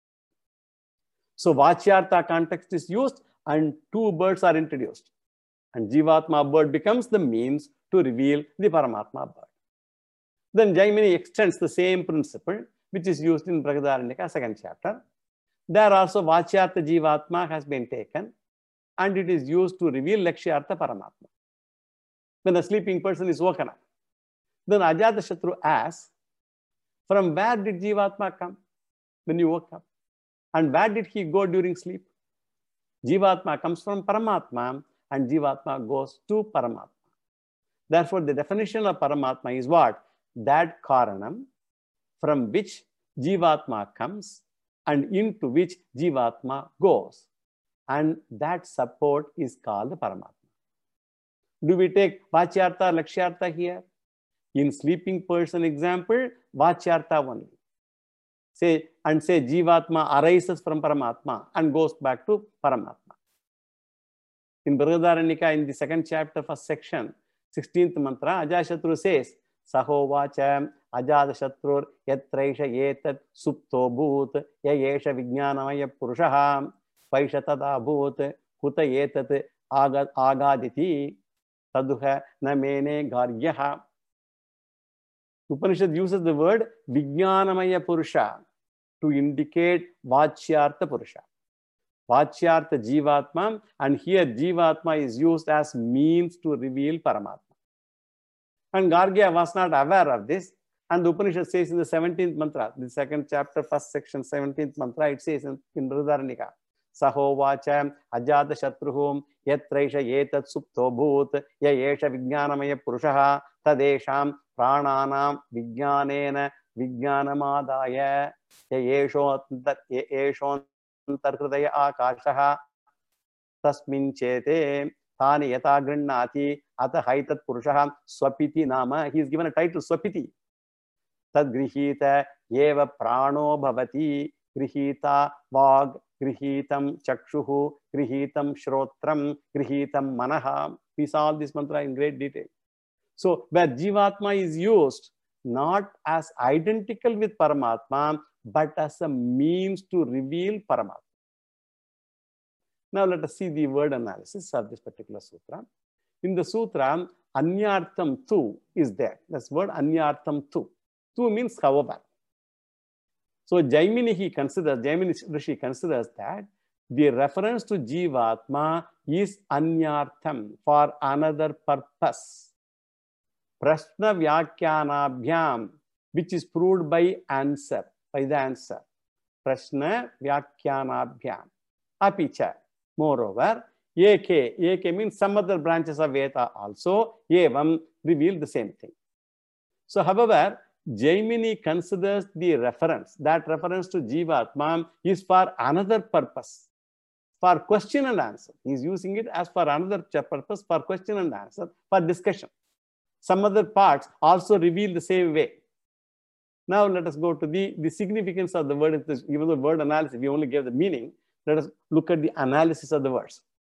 So Vachyartha context is used and two birds are introduced. And Jivatma bird becomes the means to reveal the Paramatma bird. Then Jaimini extends the same principle, which is used in Brihadaranyaka, second chapter. There also Vachyartha Jivatma has been taken and it is used to reveal Lakshyartha Paramatma. When a sleeping person is woken up, then Ajatashatru asks, from where did Jivatma come when you woke up? And where did he go during sleep? Jivatma comes from Paramatma and Jivatma goes to Paramatma. Therefore, the definition of Paramatma is what? That Karanam from which Jivatma comes and into which Jivatma goes. And that support is called Paramatma. Do we take Vachyartha, Lakshyartha here? In sleeping person example, Vachyartha only. Say, and say Jivatma arises from Paramatma and goes back to Paramatma. In Brihadaranyaka, in the second chapter, first section, sixteenth mantra, Ajatashatru says, Sahovacha Ajatashatrur yatraisha yetat supto bhut yayesha vijnanamaya purushaha paishatada bhut kuta yetat agaditi taduha namene garyaha. Upanishad uses the word Vijnanamaya Purusha to indicate Vachyartha Purusha. Vachyartha Jivatma, and here Jivatma is used as means to reveal Paramatma. And Gargya was not aware of this. And the Upanishad says in the seventeenth mantra, the second chapter, first section, seventeenth mantra, it says in, in Brihadaranyaka, Sahovacha Ajatashatruhum yatraisha yetat supto bhut yayesha vijnanamaya purushaha tadesham prananam vijnanena vijnanamadaya yayeshontar hridaya akashaha tasmin chete tani yata grinnati ata haitat purushaha swapiti nama. He is given a title Swapiti. Tad grihita eva prano bhavati grihita vag grihitam chakshuhu grihitam shrotram grihitam manaha. We saw this mantra in great detail. So where Jivatma is used not as identical with Paramatma, but as a means to reveal Paramatma. Now let us see the word analysis of this particular sutra. In the sutra, Anyartham tu is there. That's word Anyartham tu. Tu means however. So Jaimini he considers, Jaimini Rishi considers that the reference to Jivatma is Anyartham, for another purpose. Prashna Vyakyanabhyam, which is proved by answer, by the answer. Prashna Vyakyanabhyam. Apicha. Moreover, Ek, Ek means some other branches of Veda also, Evam reveal the same thing. So, however, Jaimini considers the reference, that reference to Jivatma is for another purpose, for question and answer. He is using it as for another purpose, for question and answer, for discussion. Some other parts also reveal the same way. Now let us go to the, the significance of the word. Even the word analysis, we only gave the meaning. Let us look at the analysis of the words.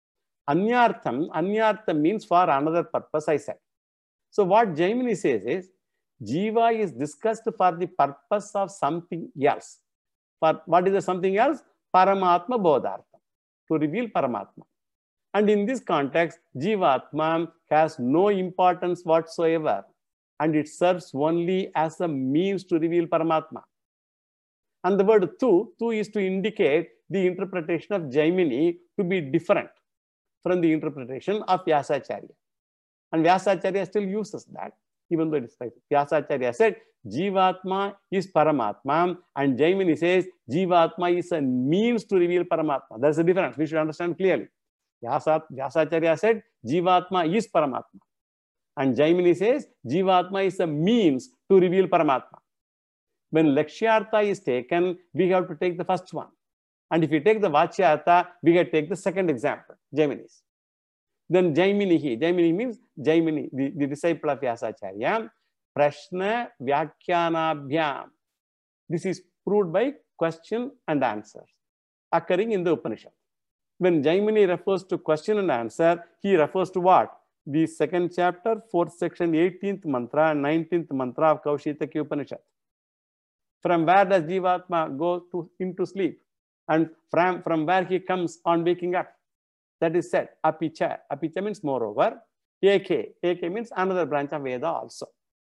Anyartham, Anyartham means for another purpose, I said. So what Jaimini says is, Jiva is discussed for the purpose of something else. For what is the something else? Paramatma Bodhartha, to reveal Paramatma. And in this context, Jivatma has no importance whatsoever, and it serves only as a means to reveal Paramatma. And the word tu, tu is to indicate the interpretation of Jaimini to be different from the interpretation of Vyasacharya. And Vyasacharya still uses that, even though it is right. Vyasacharya said, Jivatma is Paramatma, and Jaimini says, Jivatma is a means to reveal Paramatma. There's a difference. We should understand clearly. Vyasacharya said, Jivatma is Paramatma. And Jaimini says, Jivatma is a means to reveal Paramatma. When Lakshyartha is taken, we have to take the first one. And if we take the Vachyartha, we have to take the second example, Jaimini's. Then Jaiminihi, Jaimini means Jaimini, the, the disciple of Vyasacharya, Prashna Vyakyanabhyam. This is proved by question and answer occurring in the Upanishad. When Jaimini refers to question and answer, he refers to what? The second chapter, fourth section, eighteenth mantra, nineteenth mantra of Kaushitaki Upanishad. From where does Jivatma go to, into sleep? And from, from where he comes on waking up? That is said, Apicha. Apicha means moreover. Eke. Eke means another branch of Veda also.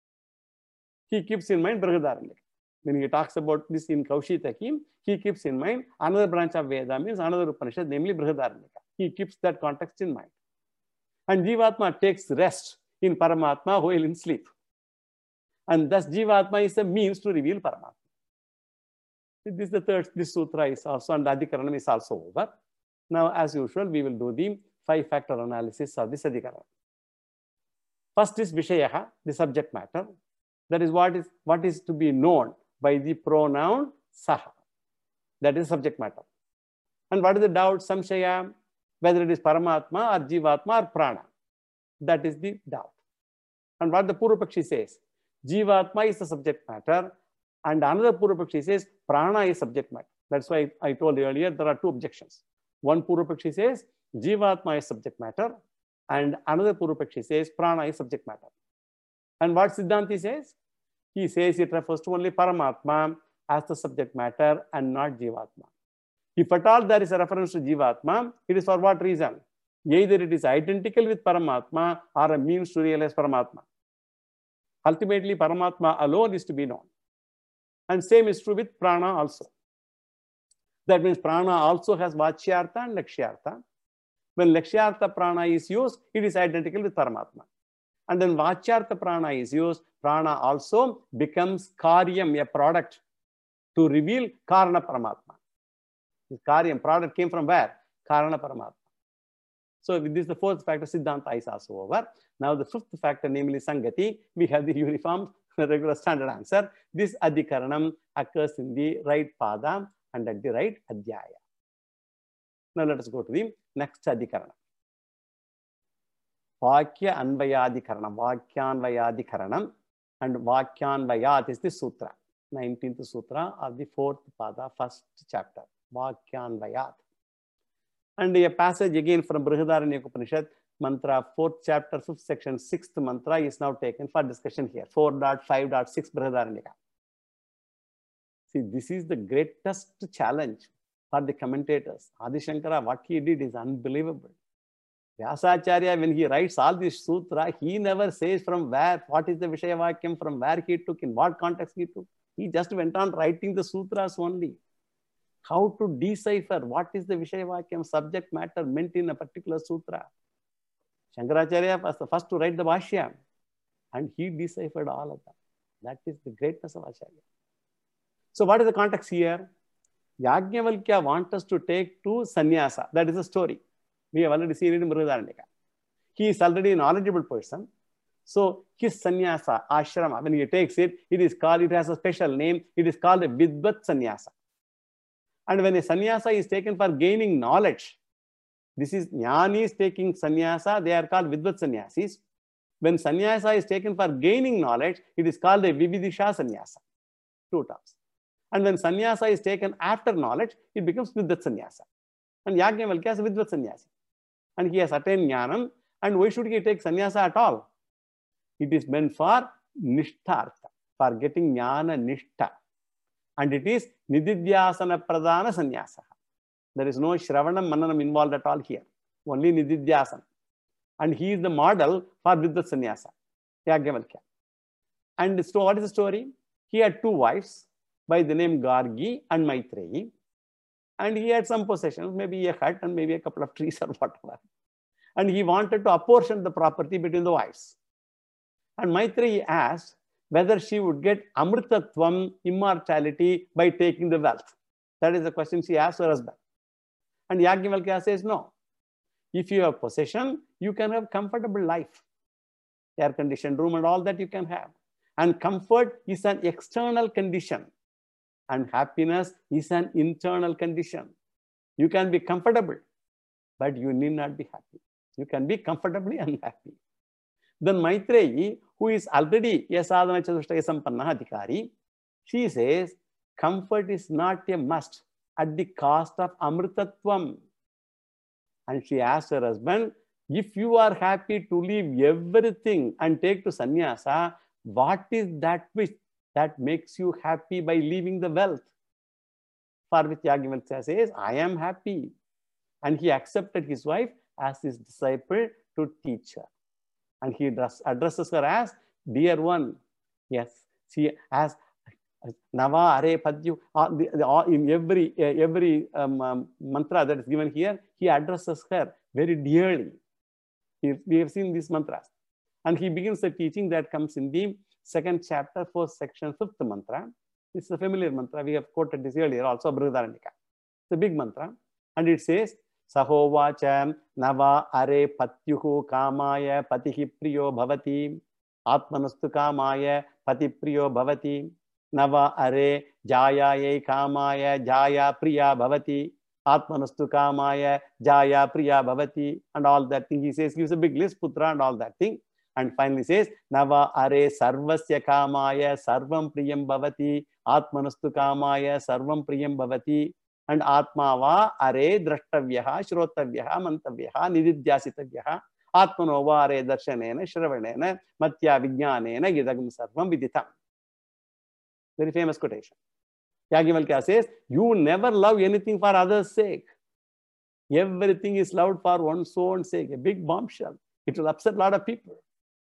He keeps in mind Brihadaranyaka. When he talks about this in Kaushitaki, he keeps in mind another branch of Veda means another Upanishad, namely Brihadaranyaka. He keeps that context in mind. And Jivatma takes rest in Paramatma while in sleep. And thus Jivatma is a means to reveal Paramatma. This is the third, this sutra is also, and Adhikaranam is also over. Now, as usual, we will do the five-factor analysis of this Adhikaranam. First is Vishayaha, the subject matter. That is what is, what is to be known by the pronoun Saha. That is subject matter. And what is the doubt? Samshaya, whether it is Paramatma or Jivatma or Prana. That is the doubt. And what the Purvapakshi says, Jivatma is the subject matter, and another Purvapakshi says Prana is subject matter. That's why I told you earlier there are two objections. One Purvapakshi says Jivatma is subject matter, and another Purvapakshi says Prana is subject matter. And what Siddhanti says? He says it refers to only Paramatma as the subject matter and not Jivatma. If at all there is a reference to Jivatma, it is for what reason? Either it is identical with Paramatma or a means to realize Paramatma. Ultimately, Paramatma alone is to be known. And same is true with Prana also. That means Prana also has Vachyartha and Lakshyartha. When Lakshyartha Prana is used, it is identical with Paramatma. And then Vachyartha Prana is used, Prana also becomes Karyam, a product, to reveal Karana Paramatma. This Karyam, product came from where? Karana Paramatma. So this is the fourth factor, Siddhanta is also over. Now the fifth factor, namely Sangati, we have the uniform, regular standard answer. This Adhikaranam occurs in the right pada and at the right Adhyaya. Now let us go to the next Adhikaranam. Vakya Anvayadhikaranam, Vakyanvayadhikaranam, and Vakyanvayat is the sutra, nineteenth sutra of the fourth pada, first chapter, Vakyanvayat. And a passage again from Brihadaranyaka Upanishad, mantra, fourth chapter, fifth section, sixth mantra is now taken for discussion here, four point five point six Brihadaranyaka. See, this is the greatest challenge for the commentators. Adi Shankara, what he did is unbelievable. Vyasacharya, when he writes all this sutra, he never says from where, what is the Vishaya Vakyam, from where he took, in what context he took. He just went on writing the sutras only. How to decipher what is the Vishaya Vakyam, subject matter meant in a particular sutra. Shankaracharya was the first to write the Bhashya, and he deciphered all of that. That is the greatness of Acharya. So what is the context here? Yajnavalkya wants us to take to sannyasa. That is the story. We have already seen it in Brihadaranyaka. He is already a knowledgeable person. So his sannyasa, ashrama, when he takes it, it is called, it has a special name. It is called a Vidvat sannyasa. And when a sannyasa is taken for gaining knowledge, this is jnanis taking sannyasa, they are called Vidvat sannyasis. When sannyasa is taken for gaining knowledge, it is called a Vividisha sannyasa. Two terms. And when sannyasa is taken after knowledge, it becomes Vidvat sannyasa. And Yajnavalkya is a Vidvat sannyasi. and he has attained jnanam. And why should he take sannyasa at all? It is meant for nishthartha, for getting jnana nishta. And it is nididhyasana pradana sannyasa. There is no shravanam mananam involved at all here. Only nididhyasana. And he is the model for Vidyat sannyasa. Yagyavalkya. And so what is the story? He had two wives by the name Gargi and Maitreyi. And he had some possessions, maybe a hut and maybe a couple of trees or whatever. And he wanted to apportion the property between the wives. And Maitreyi asked whether she would get amritatvam, immortality, by taking the wealth. That is the question she asked her husband. And Yagyavalkya says, no. If you have possession, you can have comfortable life. Air-conditioned room and all that you can have. And comfort is an external condition. And happiness is an internal condition. You can be comfortable, but you need not be happy. You can be comfortably unhappy. Then Maitreyi, who is already a sadhana chatushtaya sampanna adhikari, she says, comfort is not a must at the cost of amritatvam. And she asked her husband, if you are happy to leave everything and take to sannyasa, what is that which that makes you happy by leaving the wealth? For which Yagyavalkya says, I am happy. And he accepted his wife as his disciple to teach her. And he addresses her as, dear one. Yes, she as Nava Are Padyu. In every, every um, um, mantra that is given here, he addresses her very dearly. We have seen these mantras. And he begins the teaching that comes in the second chapter, fourth section, fifth mantra. It's a familiar mantra. We have quoted this earlier also, Brihadaranyaka. It's a big mantra. And it says, Sahovacha Nava Are Patyuhu Kamaya Patihi Priyo Bhavati Atmanastu Kamaya Pati Priyo Bhavati Nava Are Jayaye Kamaya Jaya Priya Bhavati Atmanastu Kamaya Jaya Priya Bhavati, and all that thing. He says, gives a big list, Putra and all that thing. And finally says, Nava Are Sarvasya Kamaya Sarvam Priyam Bhavati Atmanastu Kamaya Sarvam Priyam Bhavati, and Atmava Are Drashtavyaha Shrotavyaha Mantavyaha Nididhyasitavyaha Atmanova Are Darshanena Shravanena Matya Vijnanena Gidagam Sarvam Viditam. Very famous quotation. Yagyavalkya says, you never love anything for others' sake. Everything is loved for one's own sake. A big bombshell. It will upset a lot of people.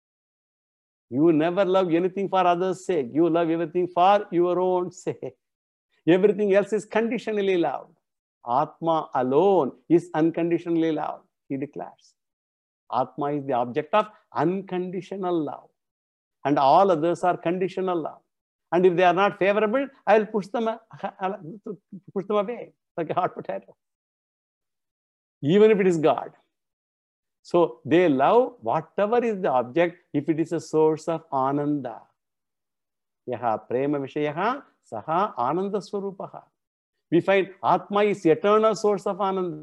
You never love anything for others' sake. You love everything for your own sake. Everything else is conditionally loved. Atma alone is unconditionally loved, he declares. Atma is the object of unconditional love. And all others are conditional love. And if they are not favorable, I will push them, push them away like a hot potato. Even if it is God. So they love whatever is the object if it is a source of ananda. Yaha prema vishayaha saha ananda swarupaha. We find Atma is eternal source of ananda.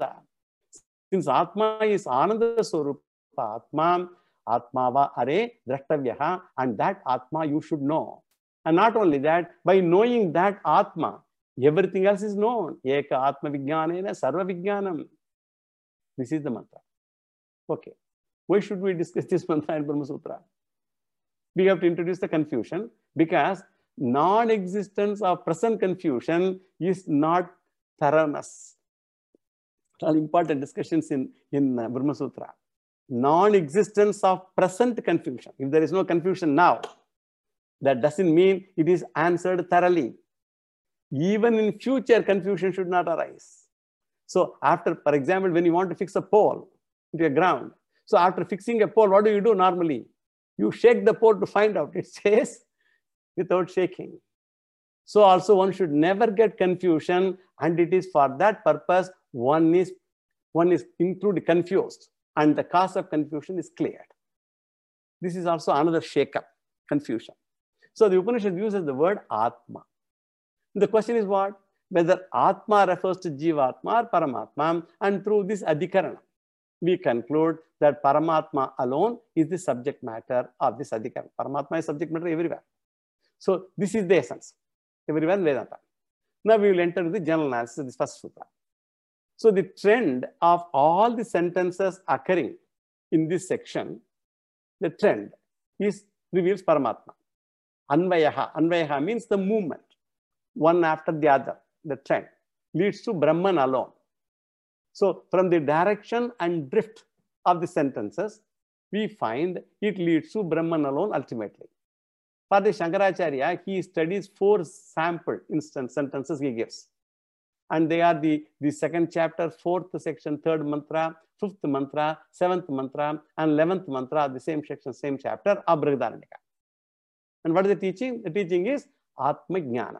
Since Atma is ananda swarupa, Atma, Atmava Are Drashtavyaha, and that Atma you should know. And not only that, by knowing that Atma, everything else is known. Eka Atma Vijnanena Sarva Vijnanam. This is the mantra. Okay. Why should we discuss this mantra in Brahma Sutra? We have to introduce the confusion because non-existence of present confusion is not thoroughness. All important discussions in, in uh, Brahma Sutra. Non-existence of present confusion. If there is no confusion now, that doesn't mean it is answered thoroughly. Even in future, confusion should not arise. So after, for example, when you want to fix a pole into a ground, so after fixing a pole, what do you do normally? You shake the pole to find out. It says without shaking. So also one should never get confusion, and it is for that purpose one is, one is included, confused, and the cause of confusion is cleared. This is also another shake-up, confusion. So the Upanishad uses the word Atma. The question is what? Whether Atma refers to Jivatma or Paramatma, and through this Adhikarana, we conclude that Paramatma alone is the subject matter of this Adhikarana. Paramatma is subject matter everywhere. So this is the essence. Everywhere in Vedanta. Now we will enter the general analysis of this first sutra. So the trend of all the sentences occurring in this section, the trend is reveals Paramatma. Anvayaha. Anvayaha means the movement, one after the other. The trend leads to Brahman alone. So from the direction and drift of the sentences, we find it leads to Brahman alone ultimately. For the Shankaracharya, he studies four sample instance sentences he gives. And they are the, the second chapter, fourth section, third mantra, fifth mantra, seventh mantra, and eleventh mantra, the same section, same chapter of Brihadaranyaka. And what is the teaching? The teaching is Atma Jnana,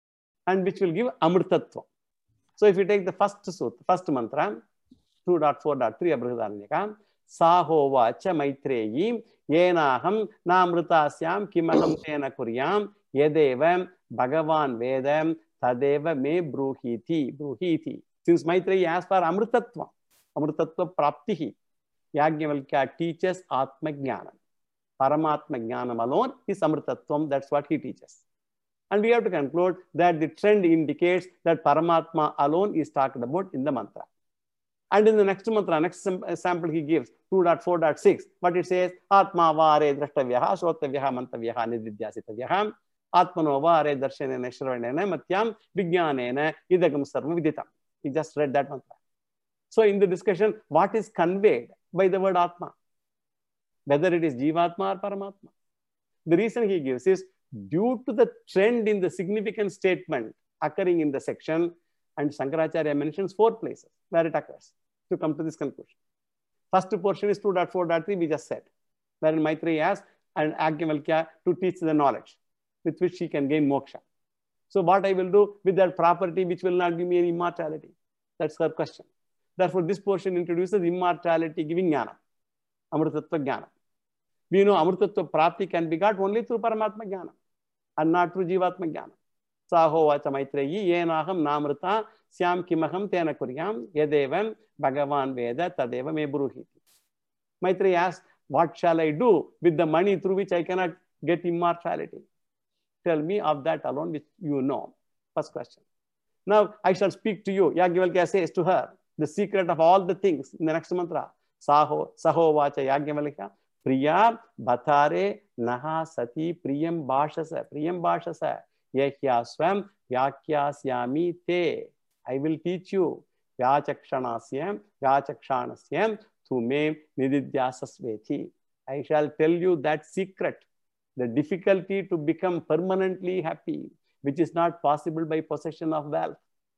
and which will give Amrtatva. So if you take the first sutra, first mantra, two point four point three of Brihadaranyaka, Sahovacha Maitreyi, Yenaham Namritasyam Kimaham Tena Kuryam, Yedevam Bhagavan Vedam Tadeva me bruhiti, bruhiti. Since Maitreyi asks for Amrtatva, Amrtatva Praptihi, Yajnavalkya teaches Atma Jnana. Paramatma Jnanam alone is Amrtatvam, that's what he teaches. And we have to conclude that the trend indicates that Paramatma alone is talked about in the mantra. And in the next mantra, next sample he gives, two point four point six, but it says, Atma vare drashtavyaha, shrotavyaha, mantavyaha, nididhyasitavyaha, Atmano vare darshanena, shravanena, matyam, vijnanena, idagam sarva viditam. He just read that mantra. So in the discussion, what is conveyed by the word Atma? Whether it is Jivatma or Paramatma. The reason he gives is due to the trend in the significant statement occurring in the section, and Shankaracharya mentions four places where it occurs to come to this conclusion. First portion is two point four point three, we just said, wherein Maitreyi asks and Yajnavalkya to teach the knowledge with which he can gain moksha. So what I will do with that property which will not give me any immortality? That's her question. Therefore, this portion introduces immortality giving jnana, Amrtatva jnana. We know Amrtatva prapti can be got only through Paramatma jnana and not through Jivatma jnana. Sahovacha Maitreyi, Yenaham Namrita, Syam Kimaham Tena Kuryam, Yadevam Bhagavan Veda Tadeva me bruhiti. Maitreyi asks, what shall I do with the money through which I cannot get immortality? Tell me of that alone which you know. First question. Now I shall speak to you. Yajnavalkya says to her the secret of all the things in the next mantra. Saho, Saho Vacha Yajnavalkya, Priya Bhatare Naha Sati Priyam Bhashasa, Priyam Bhashasa, Yahya Swam Yakyasyami Te. I will teach you. Vyachakshanasya, Vyachakshanasya, Thume Nididhyasasveti. I shall tell you that secret. The difficulty to become permanently happy, which is not possible by possession of wealth.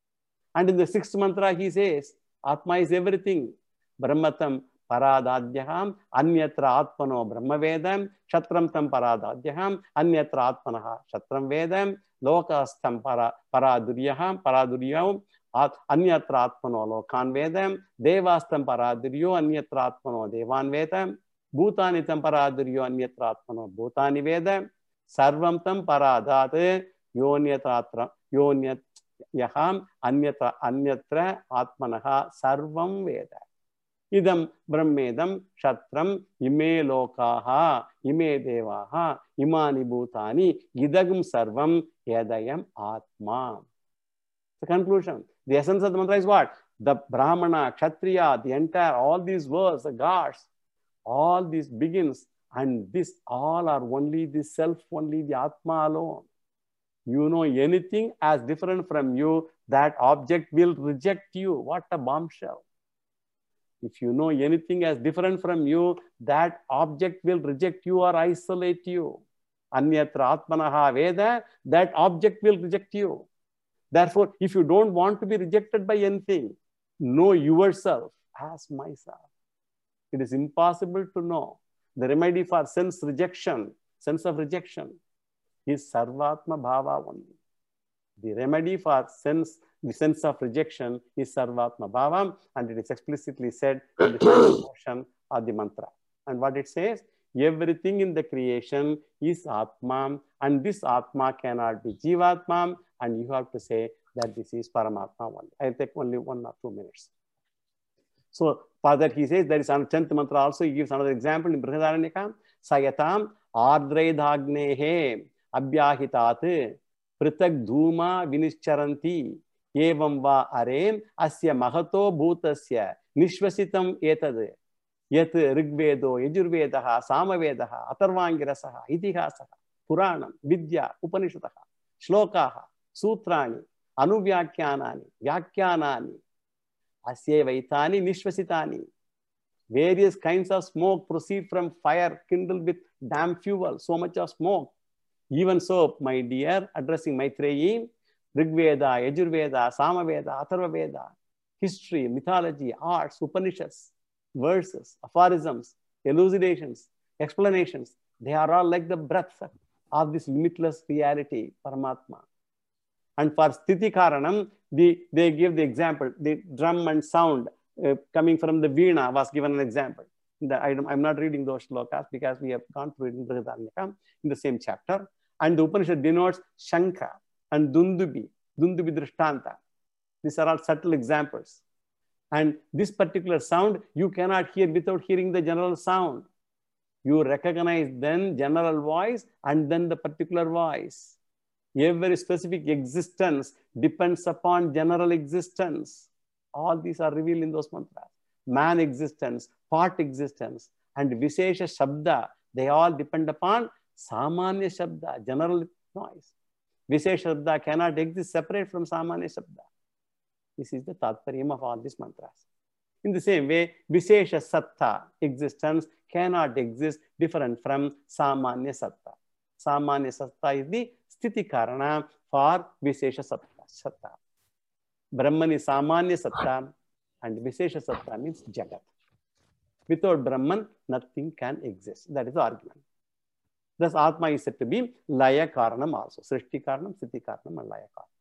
And in the sixth mantra, he says, Atma is everything. Brahmatam paradadhyaham, anyatra atmano brahmavedam, shatram tam paradadhyaham, anyatra atmanaha shatram vedam, lokastham para, paraduryaham, paraduryaham, anyatra atmano lokan vedam, devastham paraduryo, anyatra atmano devan vedam, Bhutani tam paraduryo anyatra atmano bhutani veda, sarvam tam paradat yonyatra yonyat yaham anyatra anyatra atmanaha sarvam veda. Idam brahmedam shatram ime lokaha ime devaha imani bhutani idagam sarvam yadayam atma. The conclusion. The essence of the mantra is what? The Brahmana, Kshatriya, the entire, all these words, the gods, all this begins, and this all are only the self, only the Atma alone. You know anything as different from you, that object will reject you. What a bombshell. If you know anything as different from you, that object will reject you or isolate you. Anyatra Atmanaha Veda, that object will reject you. Therefore, if you don't want to be rejected by anything, know yourself as myself. It is impossible to know. The remedy for sense rejection, sense of rejection, is Sarvatma Bhava only. The remedy for sense, the sense of rejection is Sarvatma Bhava, and it is explicitly said in the final portion of the mantra. And what it says, everything in the creation is Atma, and this Atma cannot be Jivatma, and you have to say that this is Paramatma only. I'll take only one or two minutes. So, for that he says, there is on tenth mantra also, he gives another example in Brihadaranyaka. Sayatam Ardraidhagnehe Abhyahitat Pritak Dhuma Vinishcharanti Evam va arem asya mahato bhutasya nishvasitam etad yat rigvedo yajurvedaha samavedaha atharvangirasaha itihasaha puranam vidya upanishadaha shlokaha sutrani anuvyakyanani vyakyanani asya vaitani nishvasitani. Various kinds of smoke proceed from fire kindled with damp fuel, so much of smoke. Even so, my dear, addressing Maitreyi, Rigveda, Yajurveda, Samaveda, Atharvaveda, history, mythology, arts, Upanishads, verses, aphorisms, elucidations, explanations, they are all like the breath of this limitless reality, Paramatma. And for Sthiti Karanam, the, they give the example, the drum and sound uh, coming from the Veena was given an example. The, I, I'm not reading those shlokas because we have gone through it in Brihadaranyaka in the same chapter. And the Upanishad denotes Shankha and Dundubi, Dundubi Drishtanta. These are all subtle examples. And this particular sound, you cannot hear without hearing the general sound. You recognize then general voice and then the particular voice. Every specific existence depends upon general existence. All these are revealed in those mantras. Man existence, part existence, and Vishesha Shabda, they all depend upon Samanya Shabda, general noise. Vishesha Shabda cannot exist separate from Samanya Shabda. This is the Tatparyam of all these mantras. In the same way, Vishesha Satta, existence, cannot exist different from Samanya Satta. Samanya Satta is the Sthiti Karana for Vishesha Satta. Brahman is Samanya Satta and Vishesha Satta means Jagat. Without Brahman, nothing can exist. That is the argument. Thus, Atma is said to be Laya Karanam also. Srishti Karanam, Sthiti Karanam and Laya Karanam.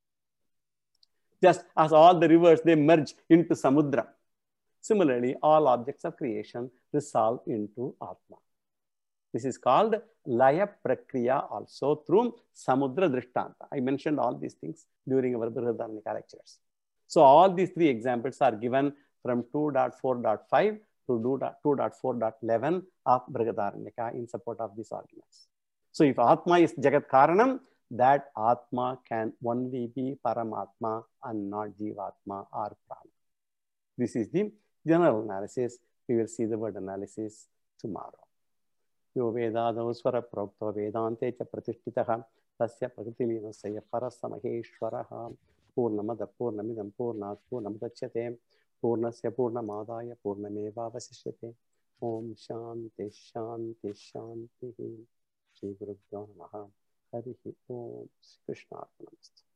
Just as all the rivers, they merge into Samudra. Similarly, all objects of creation resolve into Atma. This is called Laya Prakriya also through Samudra Drishtanta. I mentioned all these things during our Brihadaranyaka lectures. So all these three examples are given from two point four point five to two point four point eleven of Brihadaranyaka in support of these arguments. So if Atma is Jagat Karanam, that Atma can only be Paramatma and not Jivatma or Prana. This is the general analysis. We will see the word analysis tomorrow. Yo Vedadau Swara Prokto Vedante cha Pratishtitaha Tasya Prakatilinasaya Parasamaheshwaraha Purnamada Purnamidam Purnat Purnamudachyate Purnasya Purnamadaya Purnameva Vasishyate Om Shanti Shanti Shanti Shri Guru Namaha Harihi Om Krishna Arpanamastu.